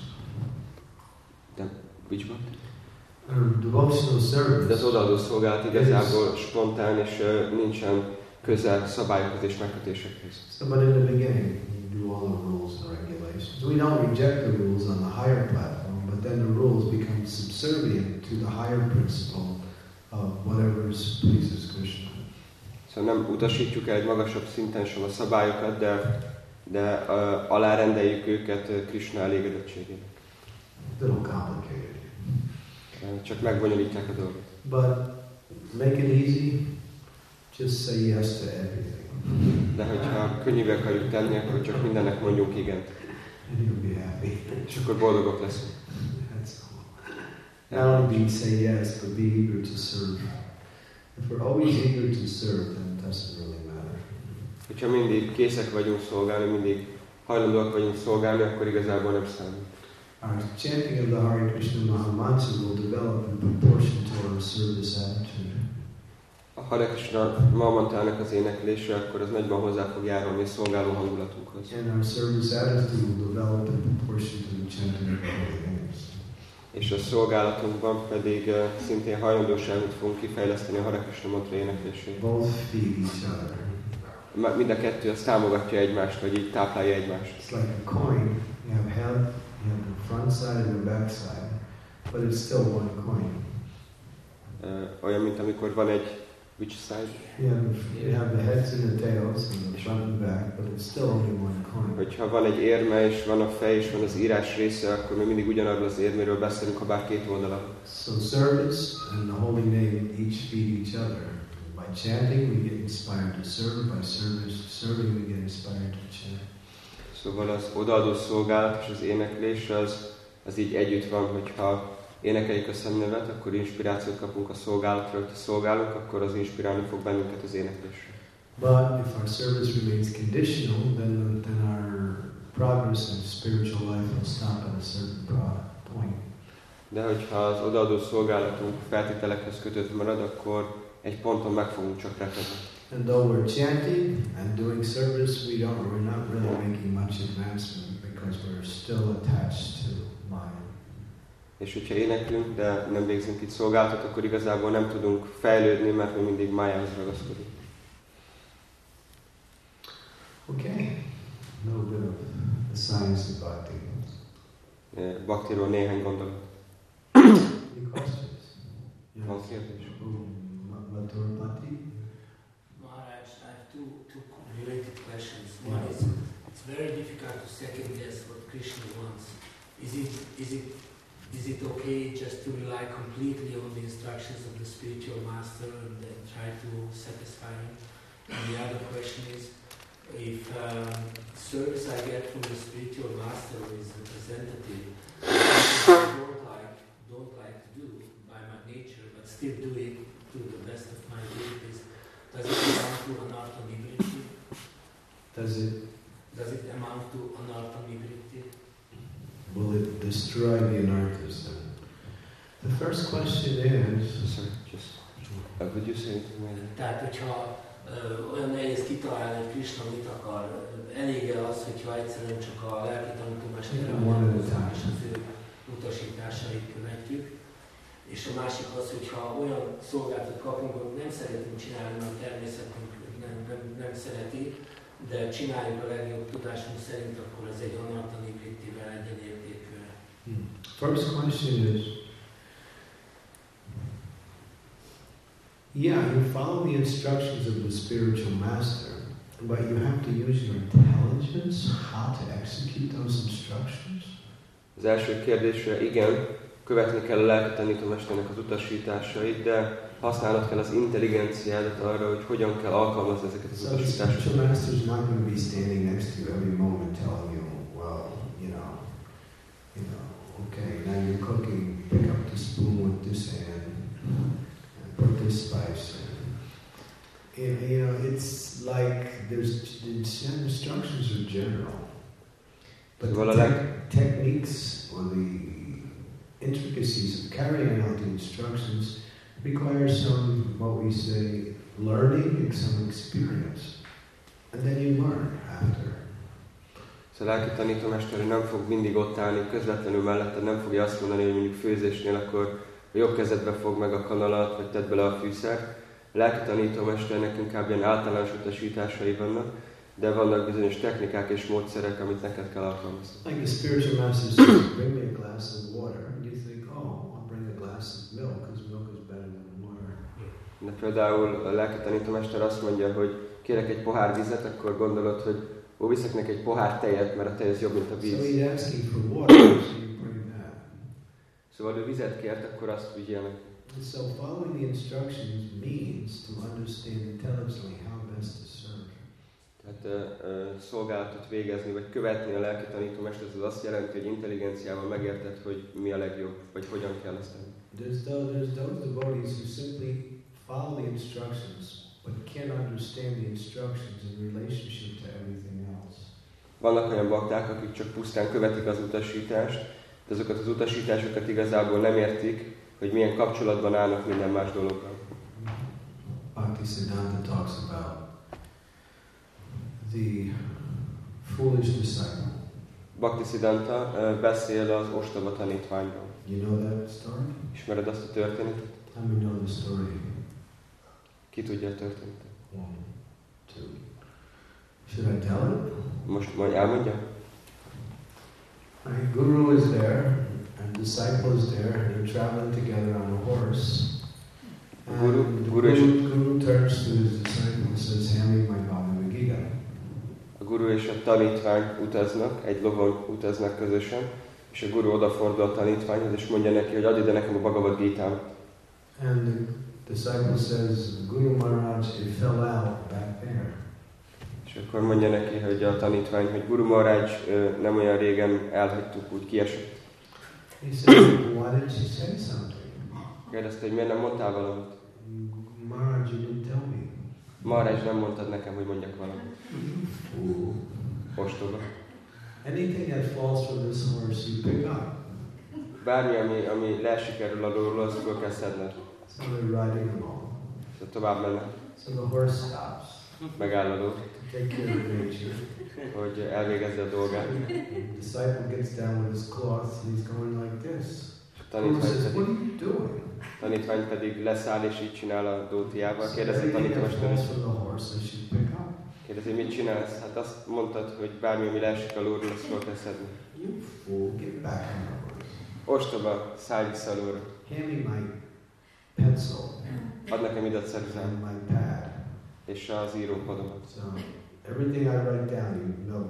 De which bhakti? Or devotional service. De az odaadó szolgálat igazából spontán, és uh, nincsen közel szabályokhoz és megkötésekhez. So, but in the beginning, you do all the rules and regulations. We don't reject the rules on the higher platform, but then the rules become subservient to the higher principle of whatever pleases Krishna. Szóval nem utasítjuk el egy magasabb szinten sem a szabályokat, de, de uh, alárendeljük őket uh, Krishna elégedettségének. A little complicated. Uh, csak megbonyolítják a dolgot. But make it easy. Just say yes to everything. De hogyha könnyűvé akarjuk tenni, akkor csak mindennek mondjunk igent. And you'll be happy. És akkor boldogok leszünk. That's all. Not only say yes, but be eager to serve. If we're always eager to serve, then it doesn't really matter. Hogyha mindig készek vagyunk szolgálni, mindig hajlandóak vagyunk szolgálni, akkor igazából nem számít. Our chanting of the Hare Krishna Mahamantra will develop in proportion to our service attitude. A Hare Krishna Mahamantrának az éneklése, akkor az nagyban hozzá fog járulni a szolgáló hangulatunkhoz. And our service attitude will develop in proportion to the chanting of the holy names. És a szolgálatunkban pedig uh, szintén hajlandóságot fogunk kifejleszteni a Hare Krishna mantra éneklését. Both feed each other. Mind a kettő az támogatja egymást, vagy így táplálja egymást. It's like a coin. You have head, you have the front side and the back side, but it's still one coin. Uh, olyan, mint amikor van egy which side? You have, you have the heads and the tails and the front and back, but it's still only one coin. Hogyha van egy érme, és van a fej, és van az írás része, akkor mi mindig ugyanarról az érméről beszélünk, ha bár két oldala. So service and the holy name each feed each other. By chanting, we get inspired to serve. By service, serving, we get inspired to chant. Szóval az odaadó szolgálat és az éneklés az, az így együtt van, hogyha énekeljük a szemnevet, akkor inspirációt kapunk a szolgálatra, hogyha szolgálunk, akkor az inspirálni fog bennünket az éneklésre. But if our service remains conditional, then, then our progress in spiritual life will stop at a certain point. De hogyha az odaadó szolgálatunk feltételekhez kötött marad, akkor egy ponton meg fogunk csak repedni. And though we're chanting and doing service, we don't, we're not really making much advancement because we're still attached to Maya. És hogyha éneklünk, de nem végzünk itt szolgálatot, akkor igazából nem tudunk fejlődni, mert mi mindig májához ragaszkodunk. Okay, a little bit of the science of bhakti. Bhaktiról néhány gondolat. Any questions? Van kérdés? Mathur Bhakti? Maharaj, I have two, two related questions. One is, it's very difficult to second guess what Krishna wants. Is it, is it, is it okay just to rely completely on the instructions of the spiritual master and then try to satisfy him? And the other question is, if um, service I get from the spiritual master is representative, I don't like, don't like to do by my nature, but still do it to the best of my abilities, does it amount to anartha-nivriti? Does it, Does it amount to anartha-nivriti? will it destroy the anarthas then? The first question is, Sorry, just, uh, would you say anything more? Tehát, hogyha uh, olyan nehéz kitalálni, hogy Krishna mit akar, elég-e az, hogyha egyszerűen csak a lelki tanítómesterre és az ő utasításait követjük. És a másik az, hogyha olyan szolgáltat kapunk, amit nem szeretünk csinálni, mert természetünk nem, nem, nem szereti, de csináljuk a legjobb tudásunk szerint, akkor ez egy anartani vrittivel egyenértékű. hmm. First question is, yeah, you follow the instructions of the spiritual master, but you have to use your intelligence how to execute those instructions. Az első kérdésre igen, követni kell a lelki tanítómesternek az utasításait, de használnod kell az intelligenciádat arra, hogy hogyan kell alkalmazni ezeket az So the utasításokat. spiritual master is not going to be standing next to you every moment telling you, well, you know, you know, okay, now you're cooking, pick up the spoon with this hand and put this spice in. And, you know, it's like there's the instructions are general, but Well, the I tech, techniques or the intricacies of carrying out the instructions require some, what we say, learning and some experience. And then you learn after. Szóval a lelki tanítómester nem fog mindig ott állni, közvetlenül mellette nem fogja azt mondani, hogy mondjuk főzésnél akkor a jobb kezedbe fog meg a kanalat, vagy tedd bele a fűszert. A lelki tanítómesternek inkább ilyen általános utasításai vannak, de vannak bizonyos technikák és módszerek, amit neked kell alkalmazni. Like the spiritual master says, bring me a glass of water. And you think, oh, I'll bring a glass of milk, because milk is better than water. De például a lelki tanítómester azt mondja, hogy kérek egy pohár vizet, akkor gondolod, hogy ó, viszek neki egy pohár tejet, mert a tej az jobb, mint a So víz. he's asking for water, so you bring that. Szóval ő vizet kért, akkor azt vigyél meg. And so following the instructions means to understand intelligently how best to serve. Tehát uh, uh, szolgálatot végezni, vagy követni a lelki tanítómestert, az azt jelenti, hogy intelligenciával megérted, hogy mi a legjobb, vagy hogyan kell ezt tenni. There's those, there's those devotees who simply follow the instructions, but can't understand the instructions in relationship to everything else. Vannak olyan bakták, akik csak pusztán követik az utasítást, de azokat az utasításokat igazából nem értik, hogy milyen kapcsolatban állnak minden más dologgal. Bhaktisiddhanta talks about the foolish disciple. Bhaktisiddhanta uh, beszél az ostoba tanítványról. You know that story? Ismered azt a történetet? How many know the story? Ki tudja a történetet? One, two. Should I tell it? Most majd elmondja? Right, Guru is there, and disciple is there, and they're traveling together on a horse. And Guru, the Guru, Guru, Guru turns to his disciple and says, hand me my Bhagavad Gita. A guru és a tanítvány utaznak, egy lovon utaznak közösen, és a guru odafordul a tanítványhoz, és mondja neki, hogy add ide nekem a Bhagavad Gita-t. And the disciple says, Guru Maharaj, it fell out back there. És akkor mondja neki, hogy a tanítvány, hogy Guru Maharaj nem olyan régen elhagytuk, úgy kiesett. He said, why didn't you say something? Kérdezte, hogy miért nem mondtál valamit? Maharaj, you didn't tell me. Maharaj, nem mondtad nekem, hogy mondjak valamit. Fool. Ostoba. Anything that falls from this horse, you pick up. Bármi, ami, ami leesik erről a lóról, azt föl kell szedned. So they're riding along. Szóval tovább mennek. So the horse stops Megáll a ló, to take care of nature. hogy elvégezze a dolgát. The disciple gets down with his cloth and he's going like this. A Guru tanítvány says, what pedig, are you doing? tanítvány pedig leszáll és így csinál a dótiával. So Kérdezi a everything that tanítómester, falls from the horse, I should pick up. kérdezi, mit csinálsz? Hát azt mondtad, hogy bármi, ami leesik a lóról, azt fel kell szedni. You fool, get back on the horse. Ostoba, szállj vissza a lóra. Hand me my pencil Add nekem ide a ceruzám and my pad. és az írópadomat. So everything I write down, you know,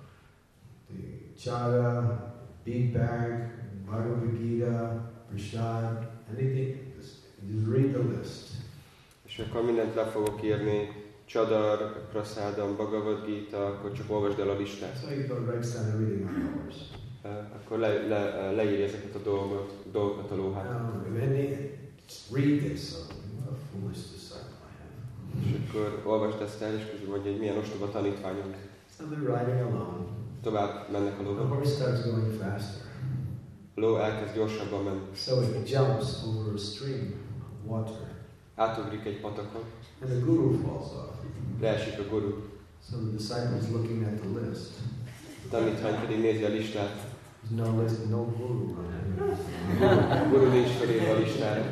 the chara, bead bag, Bhagavad Gita, Prasad, anything, just, just read the list. És akkor mindent le fogok írni, Csadar, Prasádam, Bhagavad Gita, akkor csak olvasd el a listát. So he goes writes down everything on the horse. Uh, akkor le, le, leírja ezeket a dolgot, dolgokat a lóhán. Um, and they just read this. So what a foolish disciple I have. És akkor olvasd ezt el, és közül mondja, hogy milyen ostoba tanítványom. So they're riding along. Tovább mennek a The lóval. horse starts going faster. A ló elkezd gyorsabban menni. So it jumps over a stream of water. Átugrik egy patakon, And the guru falls off. leesik a guru. So the disciple is looking at the list. A tanítvány pedig nézi a listát. There's no list, no guru on it. A guru nincs felírva a listára.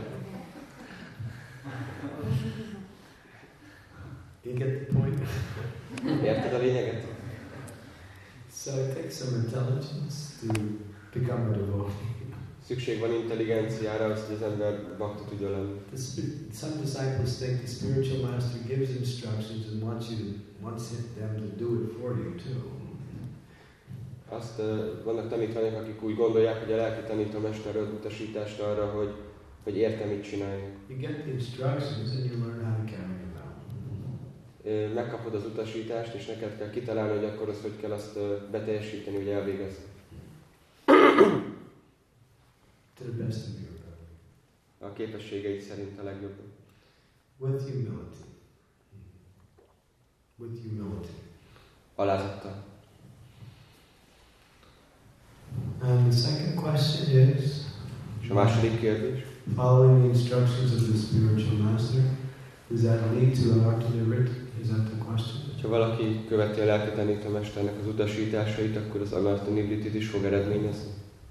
You get the point? Érted a lényeget? So it takes some intelligence to become a devotee. Szükség van intelligenciára, az, hogy az ember bakta tudja lenni. The spi- some disciples think the spiritual master gives instructions and wants you to, wants them to do it for you too. Azt uh, vannak tanítványok, akik úgy gondolják, hogy a lelki tanítómester ad utasítást arra, hogy, hogy érte, mit csináljuk. You get the instructions and you learn how to carry them out. Uh, megkapod az utasítást, és neked kell kitalálni, hogy akkor azt hogy kell azt uh, beteljesíteni, hogy elvégezni. To the best of your ability. A képességeid szerint a legjobban. With humility. With humility. Alázattal. And the second question is, És a második kérdés, following the instructions of the spiritual master, does that lead to an artillery? Is that the question? ha valaki követi a lelki tanítómesternek az utasításait, akkor az anartha nivritit is fog eredményezni.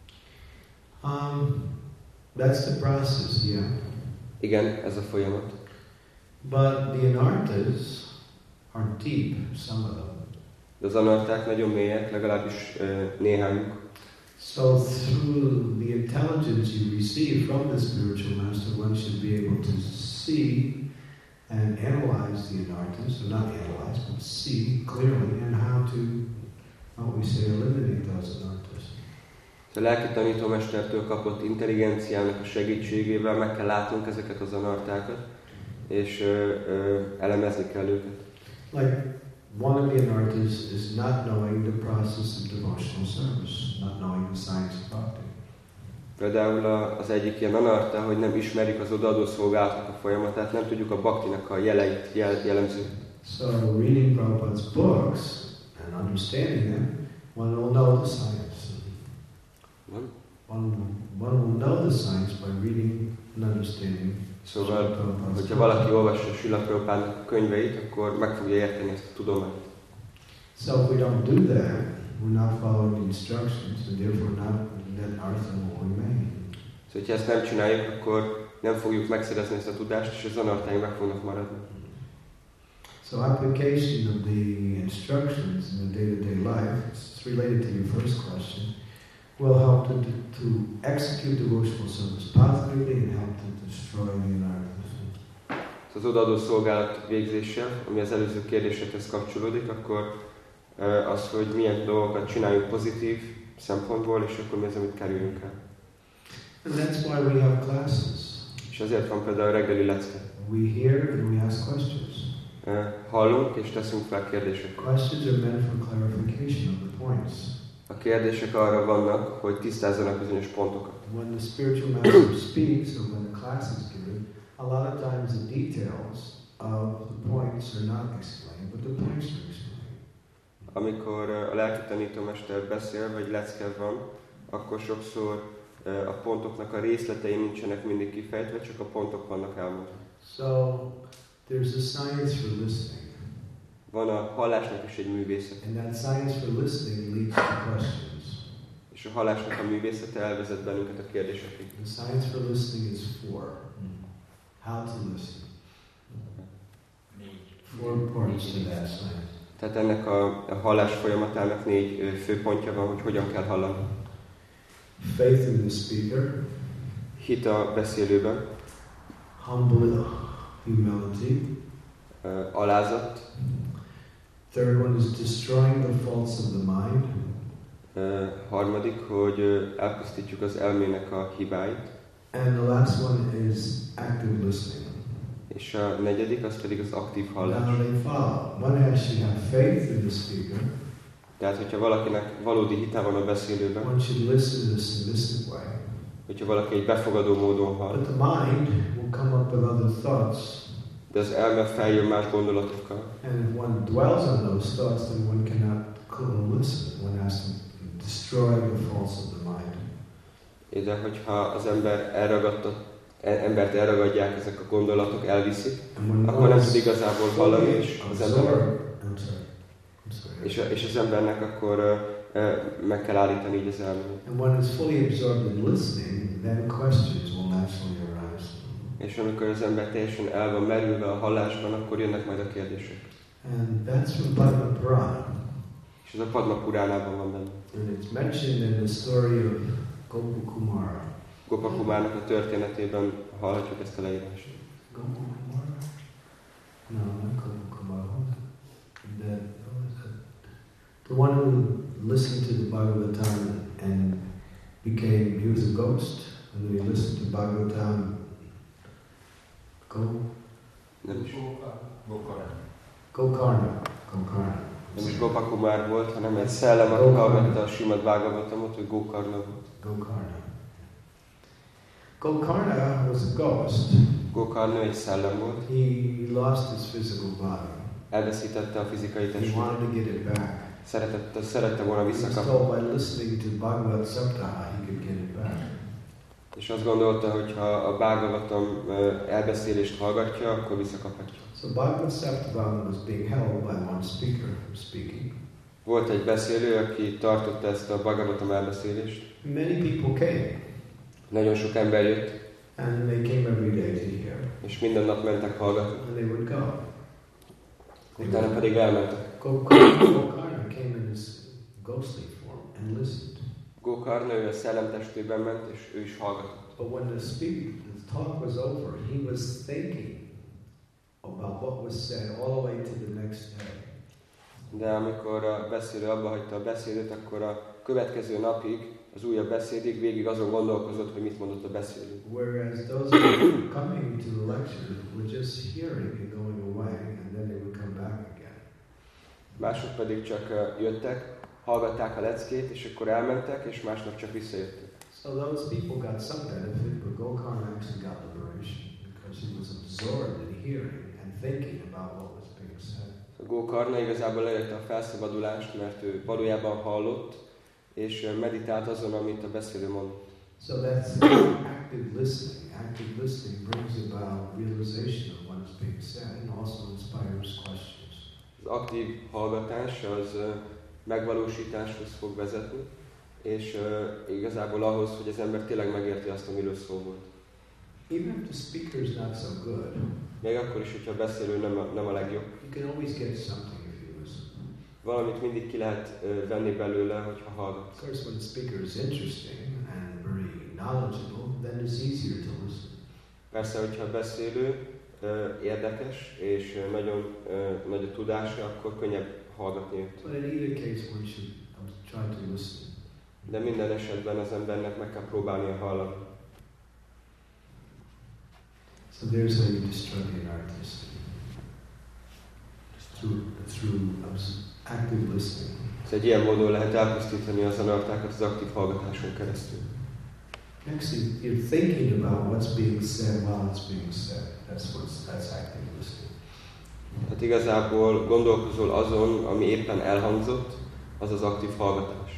Um, that's the process, yeah. Igen, ez a folyamat. But the anarthas are deep, some of them. De az anarták nagyon mélyek, legalábbis uh, néhányuk. So through the intelligence you receive from the spiritual master, one should be able to see and analyze the anarthas, or not analyze, but see clearly, and how to, how we say, eliminate those anarthas. A lelki tanítómestertől kapott intelligenciának a segítségével meg kell látnunk ezeket az anartákat, és ö, ö, elemezni kell őket. Like, one of the anarthas is not knowing the process of devotional service, not knowing the science of bhakti. Például az egyik ilyen anarta, hogy nem ismerjük az odaadó szolgálatnak a folyamatát, nem tudjuk a bhaktinak a jeleit, jel, jellemzőt. So reading Prabhupada's books and understanding them, one will know the science. Van? One, one will know the science by reading and understanding. Szóval, hogyha valaki olvassa Srila Prabhupádnak a könyveit, akkor meg fogja érteni ezt a tudományt. So if we don't do that, we're not following the instructions, and therefore not that artha will remain. Szóval, hogyha ezt nem csináljuk, akkor nem fogjuk megszerezni ezt a tudást, és az anartáink meg fognak maradni. So application of the instructions in the day-to-day life, it's related to your first question, will help to, to execute devotional service positively and help to destroy the anarthas. Az odaadó szolgálat végzése, ami az előző kérdésekhez kapcsolódik, akkor az, hogy milyen dolgokat csináljunk pozitív szempontból, és akkor mi az, amit kerüljünk el. And that's why we have classes. És azért van például a reggeli lecke. We hear and we ask questions. Hallunk és teszünk fel kérdéseket. Questions are meant for clarification of the points. A kérdések arra vannak, hogy tisztázzanak bizonyos pontokat. When the spiritual master speaks or when the class is given, a lot of times the details of the points are not explained, but the points are explained. Amikor a lelki tanítómester beszél, vagy lecke van, akkor sokszor a pontoknak a részletei nincsenek mindig kifejtve, csak a pontok vannak elmondva. So there's a science for listening. Van a hallásnak is egy művészet. And that science for listening leads to questions. És a hallásnak a művészete elvezet bennünket a kérdésekig. The science for listening is four. How to listen. Four parts to that science. Tehát ennek a, a hallás folyamatának négy fő pontja van, hogy hogyan kell hallani. Faith in the speaker. Hit a beszélőben. Humble humility. Uh, alázat. Third one is destroying the faults of the mind. Uh, harmadik, hogy uh, elpusztítjuk az elmének a hibáit. And the last one is active listening. És a negyedik, az pedig az aktív hallás. Now they follow. One has to have faith in the speaker. Tehát, hogyha valakinek valódi hite van a beszélőben, One should listen in a submissive way. hogyha valaki egy befogadó módon hall, But the mind will come up with other thoughts. de az elme feljön más gondolatokkal, And if one dwells on those thoughts, then one cannot listen. One has to destroy the faults of the mind. De hogyha az ember elragadta, embert elragadják ezek a gondolatok, elviszik, akkor nem tud igazából hallani, és az ember, és, és az embernek akkor uh, uh, meg kell állítani így az elményt. And when it's fully absorbed in listening, then questions will naturally arise. És amikor az ember teljesen el van merülve a hallásban, akkor jönnek majd a kérdések. And that's from Padma Purana. És ez a Padma Puránában van benne. And it's mentioned in the story of Gopakumara. Gopakumarnak a történetében hallhatjuk ezt a leírást. Gopakumara? No, not Gopakumara. The, the one who listened to the Bhagavatam and became, he was a ghost, and then he listened to Bhagavatam. Go? Nem is. Gokarna. Gokarna. Gokarna. Nem is Gopakumar volt, hanem egy szellem, aki hallgatta a Srimad Bhagavatamot, hogy Gokarna volt. Gokarna. Gokarna was a ghost. Gokarna egy szellem volt. He lost his physical body. Elveszítette a fizikai He testét. wanted to get it back. Szeretette, szerette volna He was visszakapni. told by listening to Bhagavad Saptaha he could get it back. És azt gondolta, hogy ha a Bhagavatam elbeszélést hallgatja, akkor visszakaphatja. So Bhagavad Saptaha was being held by one speaker speaking. Volt egy beszélő, aki tartotta ezt a Bhagavatam elbeszélést. Many people came, Nagyon sok ember jött, and they came every day to hear, és minden nap mentek hallgatni. and they would go. Utána pedig elmentek. Gokarna came in his ghostly form and listened. Gokarna, ő a szellemtestében ment, és ő is hallgatott. But when the speak, the talk was over, he was thinking about what was said all the way to the next day. De amikor a beszélő abba hagyta a beszédet, akkor a következő napig, az újabb beszédig végig azon gondolkozott, hogy mit mondott a beszélő. Whereas those who were coming to the lecture were just hearing and going away, and then they would come back again. Mások pedig csak jöttek, hallgatták a leckét, és akkor elmentek, és másnap csak visszajöttek. So those people got some benefit, but Gokarna actually got liberation because he was absorbed in hearing and thinking about what was being said. Gokarna igazából elérte a felszabadulást, mert ő valójában hallott, és meditált azon, amit a beszélő mondott. So that's active listening. Active listening brings about realization of what is being said and also inspires questions. Az aktív hallgatás az megvalósításhoz fog vezetni, és uh, igazából ahhoz, hogy az ember tényleg megérti azt, amiről szó volt. Even if the speaker is not so good, Még akkor is, hogyha a beszélő nem a, nem a legjobb. you can always get something if you listen. Valamit mindig ki lehet uh, venni belőle, hogyha Of hallgatsz. course, when the speaker is interesting and very knowledgeable, then it's easier to listen. Persze, hogyha a beszélő uh, érdekes, és uh, nagyon uh, nagy a tudása, akkor könnyebb hallgatni őt. But in either case, one should um, try to listen. De minden esetben az embernek meg kell próbálnia hallani. So there's how you destroy the anarchist. Through, through active listening. Ez egy ilyen módon lehet elpusztítani az anartákat az aktív hallgatáson keresztül. Next, you're thinking about what's being said while it's being said. That's what's that's active listening. Tehát igazából gondolkozol azon, ami éppen elhangzott, az az aktív hallgatás.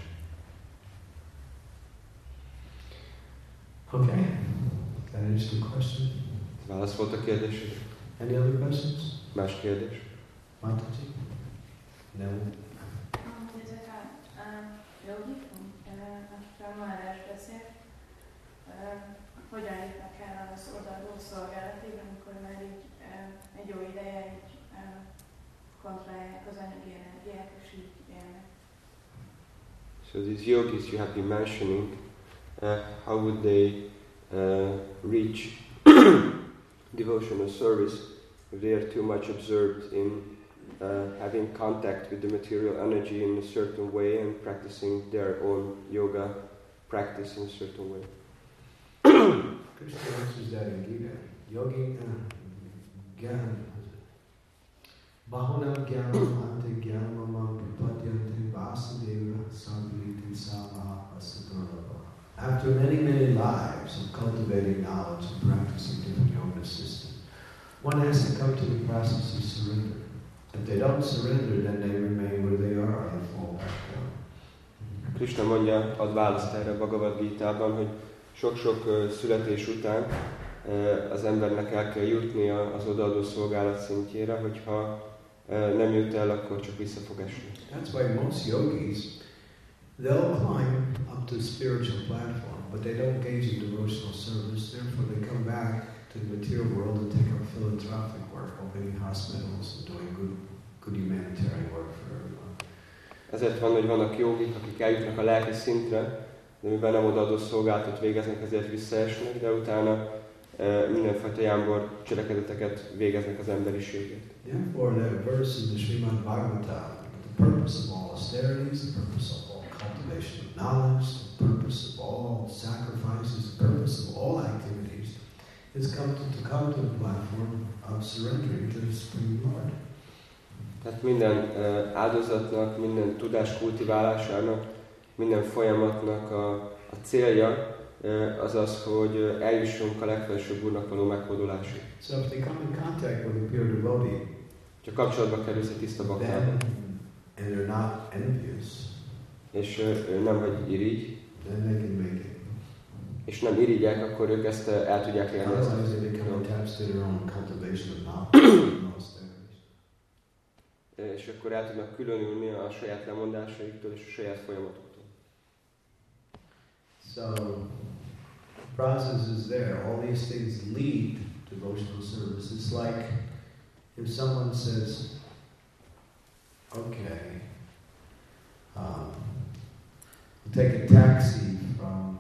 Okay. That answers the question. Válasz volt a kérdésre? Any other questions? Más kérdés? Mataji? No. Ezek a jogik, akikről Maharaj beszélt, hogyan lépnek el az odaadó szolgálatig, amikor már így egy jó ideje így kontrollálják az anyagi energiát, és így élnek. So these yogis you have been mentioning, uh, how would they uh, reach devotional service if they are too much absorbed in uh, having contact with the material energy in a certain way and practicing their own yoga practice in a certain way? Krishna answers that in Gita. Yogi Gyan. Bahuna Gyanam Ante Gyanamam Prapadyante Vasudeva Samviti Samaha Asadurava. After many, many lives of cultivating knowledge and practicing different yoga systems, one has to come to the process of surrender. If they don't surrender, then they remain where they are and they fall back down. Krishna mondja, ad választ erre a Bhagavad Gitában, hogy sok-sok születés után az embernek el kell jutnia az odaadó szolgálat szintjére, hogyha nem jut el, akkor csak vissza fog esni. That's why most yogis, they'll climb up to the spiritual platform, but they don't engage in devotional service. Therefore, they come back to the material world and take up philanthropic work, opening hospitals and doing good, good humanitarian work for everyone. Ezért van, hogy vannak jogik, akik eljutnak a lelki szintre, de mivel nem odaadó szolgálatot végeznek, ezért visszaesnek, de utána e, mindenfajta jámbor cselekedeteket végeznek az emberiségért. Therefore, that verse in the Srimad Bhagavatam, the purpose of all austerities, the purpose of all cultivation of knowledge, the purpose of all sacrifices, the purpose of all activities, is come to, to come to the platform of surrendering to the Supreme Lord. Tehát minden áldozatnak, minden tudás kultiválásának, minden folyamatnak a, a célja az az, hogy eljussunk a legfelsőbb Úrnak való meghódolásig. So if they come in contact with a pure devotee, csak kapcsolatba kerülsz a tiszta baktával, and they're not envious, és ő nem vagy irigy, then they can make it. és nem irigyek, akkor ők ezt el tudják érni. Otherwise they become attached to their own cultivation of knowledge. És akkor el tudnak különülni a saját lemondásaiktól és a saját folyamatoktól. So, the process is there. All these things lead to devotional service. It's like if someone says, okay, um, we'll take a taxi from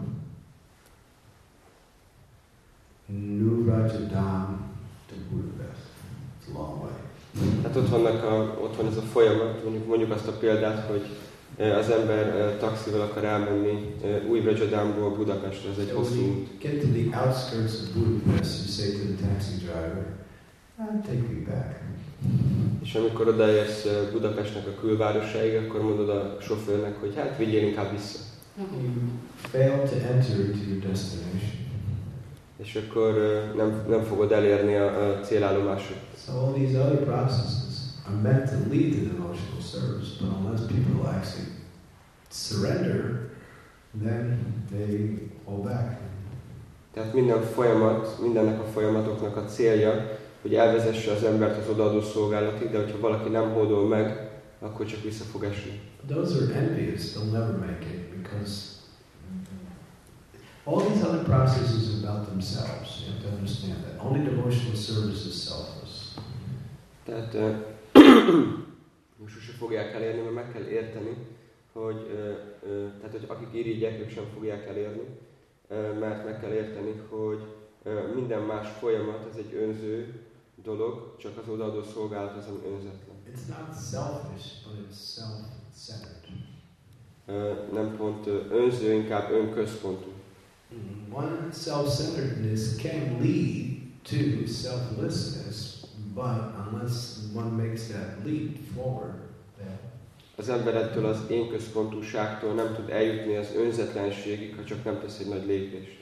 New Rajadam to Budapest. It's a long way. Hát ott, vannak a, ott van ez a folyamat, mondjuk, mondjuk azt a példát, hogy az ember taxival akar elmenni Új Rajadamból Budapestre, ez egy So hosszú út. get to the outskirts of Budapest, you say to the taxi driver, ah, take me back. És amikor odaérsz Budapestnek a külvárosáig, akkor mondod a sofőrnek, hogy hát vigyél inkább vissza. You fail to enter into your destination. És akkor nem, nem fogod elérni a, a célállomásot. So all these other processes are meant to lead to devotional service, but unless people actually surrender, then they fall back. Tehát minden folyamat, mindennek a folyamatoknak a célja, hogy elvezesse az embert az odaadó szolgálatig, de hogyha valaki nem hódol meg, akkor csak vissza fog esni. Those who are envious, they'll never make it, because all these other processes are about themselves. You have to understand that. Only devotional service is selfless. Tehát most sose fogják elérni, mert meg kell érteni, hogy, ö, ö, tehát, hogy akik irigyek, ők sem fogják elérni, ö, mert meg kell érteni, hogy ö, minden más folyamat, ez egy önző dolog, csak az odaadó szolgálat az, ami önzetlen. It's not selfish, but it's self-centered. Ö, nem pont ö, önző, inkább önközpontú. One self-centeredness can lead to selflessness, but unless one makes that leap forward, then Az ember ettől az én központúságtól nem tud eljutni az önzetlenségig, ha csak nem tesz egy nagy lépést.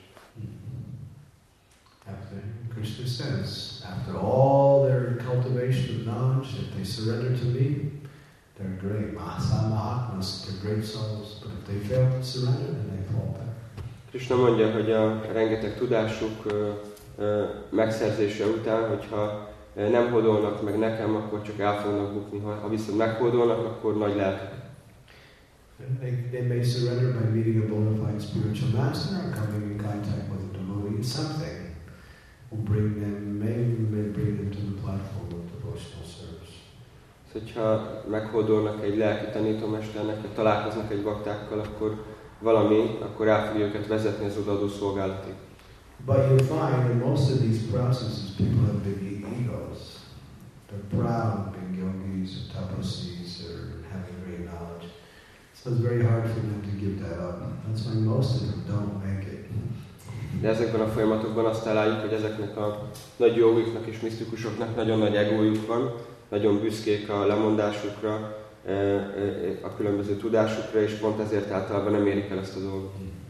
after Krishna says, after all their cultivation of knowledge, if they surrender to me, they're great. Mahasa Mahatmas, they're great souls. But if they fail to surrender, then they fall back. Krishna mondja, hogy a rengeteg tudásuk ö, ö, megszerzése után, hogyha nem hódolnak meg nekem, akkor csak el fognak bukni. Ha, ha viszont meghódolnak, akkor nagy lelkek. They, they may surrender by meeting a bona fide spiritual master or coming in contact with a devotee. Something will bring them, may, may bring them to the platform of devotional service. Szóval, hogyha meghódolnak egy lelki tanítómesternek, vagy találkoznak egy baktákkal, akkor valami, akkor el fogja őket vezetni az odaadó szolgálatig. But you'll find in most of these processes, people have big egos. They're proud, big yogis or tapasis or having great knowledge. So it's very hard for them to give that up. That's why most of them don't make it. De ezekben a folyamatokban azt találjuk, hogy ezeknek a nagy jogiknak és misztikusoknak nagyon nagy egójuk van, nagyon büszkék a lemondásukra, a különböző tudásukra, és pont ezért általában nem érik el ezt a dolgot.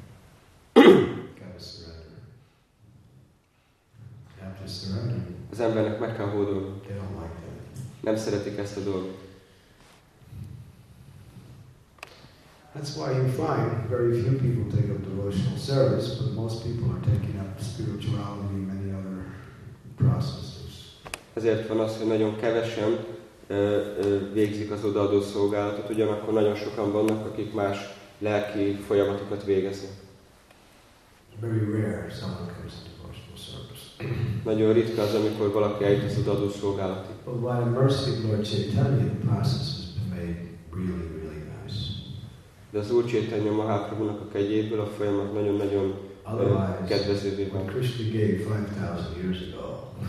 Az embernek meg kell hódolni. Nem szeretik ezt a dolgot. That's why you find very few people take up devotional service, but most people are taking up spirituality and many other processes. Ezért van az, hogy nagyon kevesen ö, ö, végzik az odaadó szolgálatot, ugyanakkor nagyon sokan vannak, akik más lelki folyamatokat végeznek. Very rare someone comes to devotional service. Nagyon ritka az, amikor valaki eljut az odaadó szolgálatig. But by the mercy of Lord Chaitanya, the process has been made really, really nice. De az Úr Chaitanya Mahaprabhunak a kegyéből a folyamat nagyon-nagyon Otherwise, kedvezővé when van. Krishna gave five thousand years ago,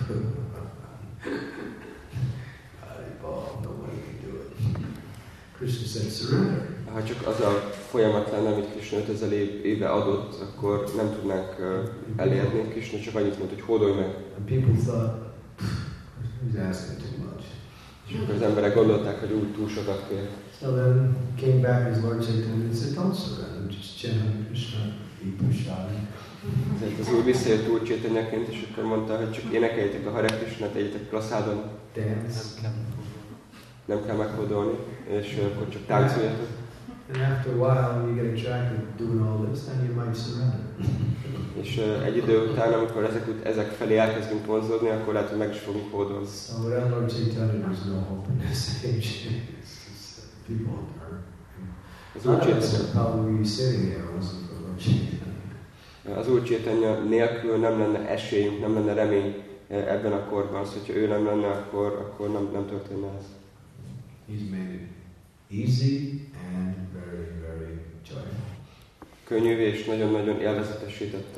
nobody can do it. Krishna said, surrender. Ha csak az a folyamat lenne, amit Krishna ötezer éve adott, akkor nem tudnánk uh, elérni. Krishna csak annyit mondta, hogy hódolj meg. And people thought, he's asking too much. És akkor az emberek gondolták, hogy úgy túl sokat kér. So then came back his Lord Chaitanya and said, don't surrender, just chant Hare Krishna, eat prasadi. Ezért az Úr visszajött Úr Chaitanyaként, és akkor mondta, hogy csak énekeljétek a Hare Krishnát, egyetek praszádon. Dance. Nem kell meghódolni, és akkor csak táncoljatok. And after a while, when you get attracted to doing all this, then you might surrender. És uh, egy idő után, amikor ezek, ut- ezek felé elkezdünk vonzódni, akkor lehet, hogy meg is fogunk hódolni. So without Lord Chaitanya, there's no hope in this age. It's just, uh, people are... Az Úr None of us Chaitanya, would probably be sitting here wasn't for Lord Chaitanya. az Úr Chaitanya nélkül nem lenne esélyünk, nem lenne remény ebben a korban. Az, hogyha ő nem lenne, akkor, akkor nem, nem történne ez. He's made it easy and very, very joyful. Könnyű és nagyon-nagyon élvezetessé tette.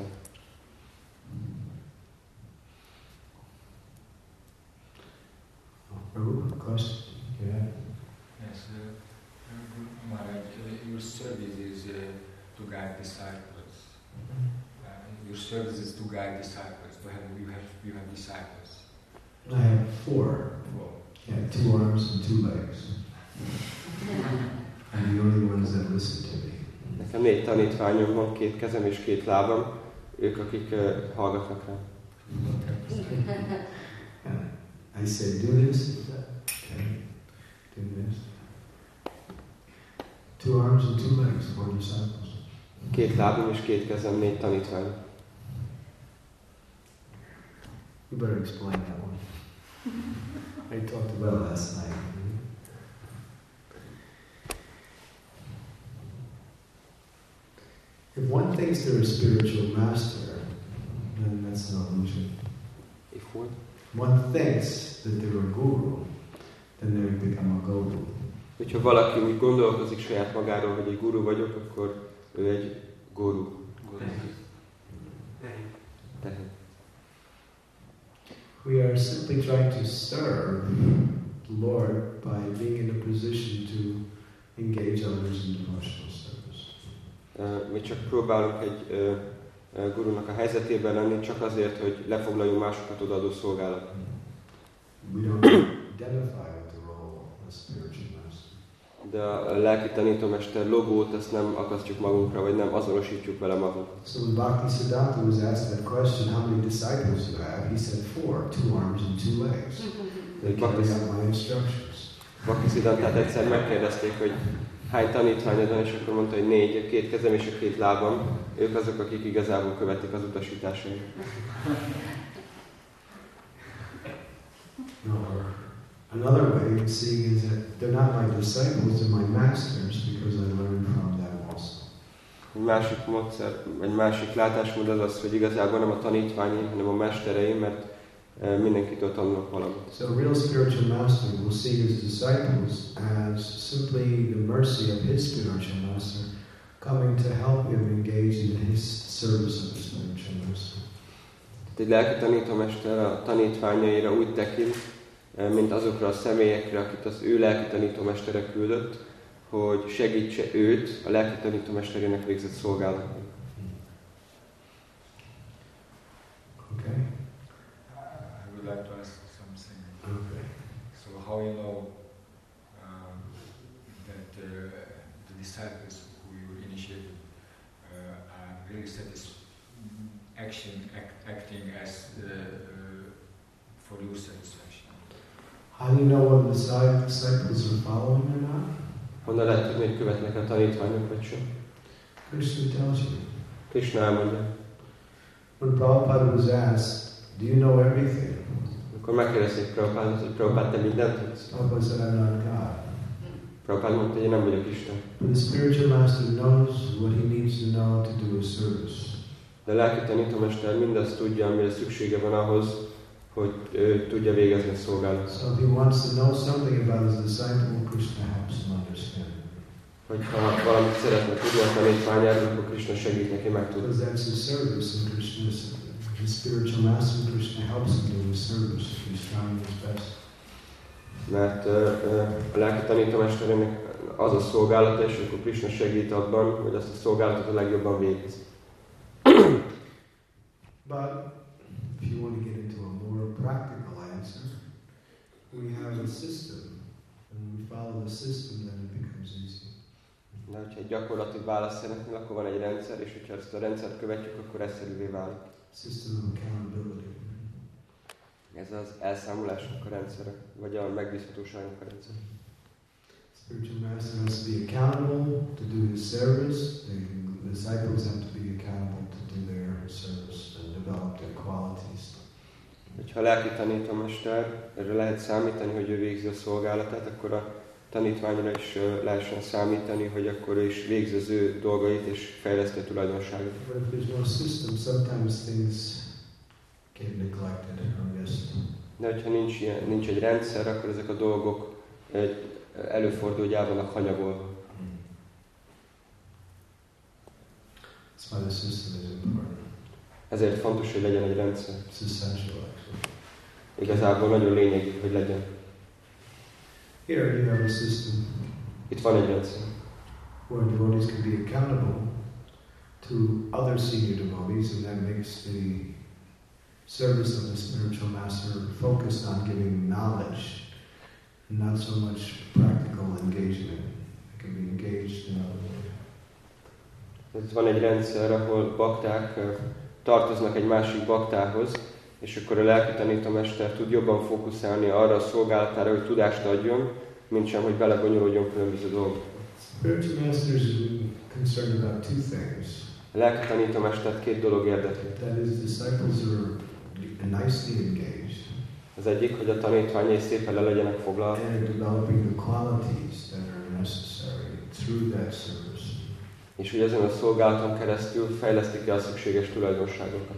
Prabhu, question? Yeah. Yes, uh, Maharaj, uh, your service is uh, to guide disciples. Uh, your service is to guide disciples. To have you have you have disciples. I have four. Four. Yeah, two arms and two legs. I'm the only ones that listen to me. Nekem négy tanítványom van, két kezem és két lábam, ők, akik uh, hallgatnak rám. And I say, do this. Okay. Do this. Two arms and two legs, four disciples. Két lábam és két kezem, négy tanítvány. You better explain that one. I talked about it last night. If one thinks they're a spiritual master, then that's an illusion. If what? One thinks that they're a guru, then they become a guru. Hogyha valaki úgy gondolkozik saját magáról, hogy egy guru vagyok, akkor ő egy guru. Tehát. We are simply trying to serve the Lord by being in a position to engage others in devotional service. Uh, mi csak próbálunk egy uh, uh, gurunak a helyzetében lenni, csak azért, hogy lefoglaljunk másokat odaadó szolgálat. We don't identify with the role of a spiritual master. De a lelki tanítómester logót, ezt nem akasztjuk magunkra, vagy nem azonosítjuk vele magunkat. So when Bhaktisiddhanta was asked that question, how many disciples do you have? He said four, two arms and two legs. They carry out my instructions. Bhaktisiddhantát egyszer megkérdezték, hogy hány tanítványod van, és akkor mondta, hogy négy, a két kezem és a két lábam, ők azok, akik igazából követik az utasításait. No, another way of seeing is that they're not my disciples, they're my masters because I learned from them also. Egy másik módszer, egy másik látásmód az az, hogy igazából nem a tanítványi, hanem a mestereim, mert mindenkitől tanulok valamit. So a real spiritual master will see his disciples as simply the mercy of his spiritual master coming to help him engage in his service of the spiritual master. Egy lelki tanítómester a tanítványaira úgy tekint, mint azokra a személyekre, akit az ő lelki tanítómestere küldött, hogy segítse őt a lelki tanítómesterének végzett szolgálatban. Okay. I would like to ask something. Okay. So how you know um, that uh, the disciples who you initiated uh, are really satisfied, action act, acting as the, uh, for your satisfaction? How do you know whether the disciples are following or not? Honnan lehet tudni, hogy követnek a tanítványok, vagy sem? Krishna tells you. Krishna elmondja. When Prabhupada was asked, do you know everything? Akkor megkérdezték Prabhupádot, hogy Prabhupád, te mindent tudsz? Prabhupada said, I'm not God. Prabhupád mondta, hogy én nem vagyok Isten. But the spiritual master knows what he needs to know to do a service. De a lelki tanítómester mindazt tudja, amire szüksége van ahhoz, hogy ő tudja végezni a szolgálatot. So if he wants to know something about his disciple, Krishna helps him understand. Hogyha valamit szeretne tudni a tanítványáról, akkor Krishna segít neki megtudni. Because that's his service, and Krishna is his spiritual master. Krishna helps him do his service. He's trying his best. Mert uh, uh, a lelki tanítómesterének az a szolgálata, és akkor Krishna segít abban, hogy azt a szolgálatot a legjobban végez. But if you want to get into a more practical answer, we have a system, and we follow the system, then it becomes easy. De hogyha egy gyakorlati választ szeretnél, akkor van egy rendszer, és hogyha ezt a rendszert követjük, akkor egyszerűvé válik. System of accountability. Ez az elszámolásnak a rendszere, vagy a megbízhatóságnak a rendszere. Spiritual master has to be accountable to do his service. The disciples have to be accountable to do their service and develop their qualities. Ha a lelki tanítómester, erre lehet számítani, hogy ő végzi a szolgálatát, akkor a tanítványra is lehessen számítani, hogy akkor ő is végzi az ő dolgait és fejleszti a tulajdonságot. But if there's no system, sometimes things get neglected or missed. De hogyha nincs, ilyen, nincs egy rendszer, akkor ezek a dolgok előfordul, hogy el vannak hanyagolva. That's why the system is important. Ezért fontos, hogy legyen egy rendszer. It's essential, actually. Igazából nagyon lényegi, hogy legyen. Here you have a system Itt van egy rendszer, where devotees can be accountable to other senior devotees, and that makes the service of the spiritual master focused on giving knowledge, not so much practical engagement. It can be engaged in other ways. itt van egy rendszer, ahol bakták tartoznak egy másik baktához, és akkor a lelki tanítómester tud jobban fókuszálni arra a szolgálatára, hogy tudást adjon, mint sem, hogy belebonyolódjon különböző dolgokba. Spiritual masters are concerned about two things. A lelki tanítómestert két dolog érdekli. That is, disciples are nicely engaged, Az egyik, hogy a tanítványai szépen le legyenek foglalva, and are developing the qualities that are necessary through that service. és hogy ezen a szolgálaton keresztül fejlesztik ki a szükséges tulajdonságokat.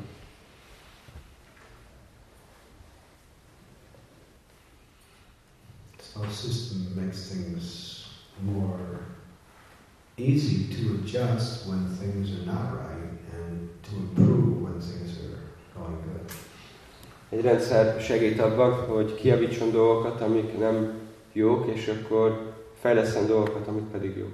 So our system makes things more easy to adjust when things are not right, and to improve when things are going good. Egy rendszer segít abban, hogy kijavítson dolgokat, amik nem jók, és akkor fejleszten dolgokat, amik pedig jók.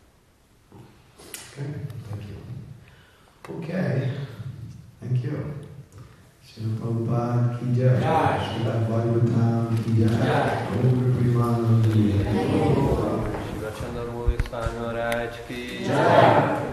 Okay, thank you. Okay, thank you. Srila Prabhupada ki jai. Srila Bhagavatam ki jai. Om Kripanam ki jai. Shiva Chandra Mohi Swami Maharaj ki jai.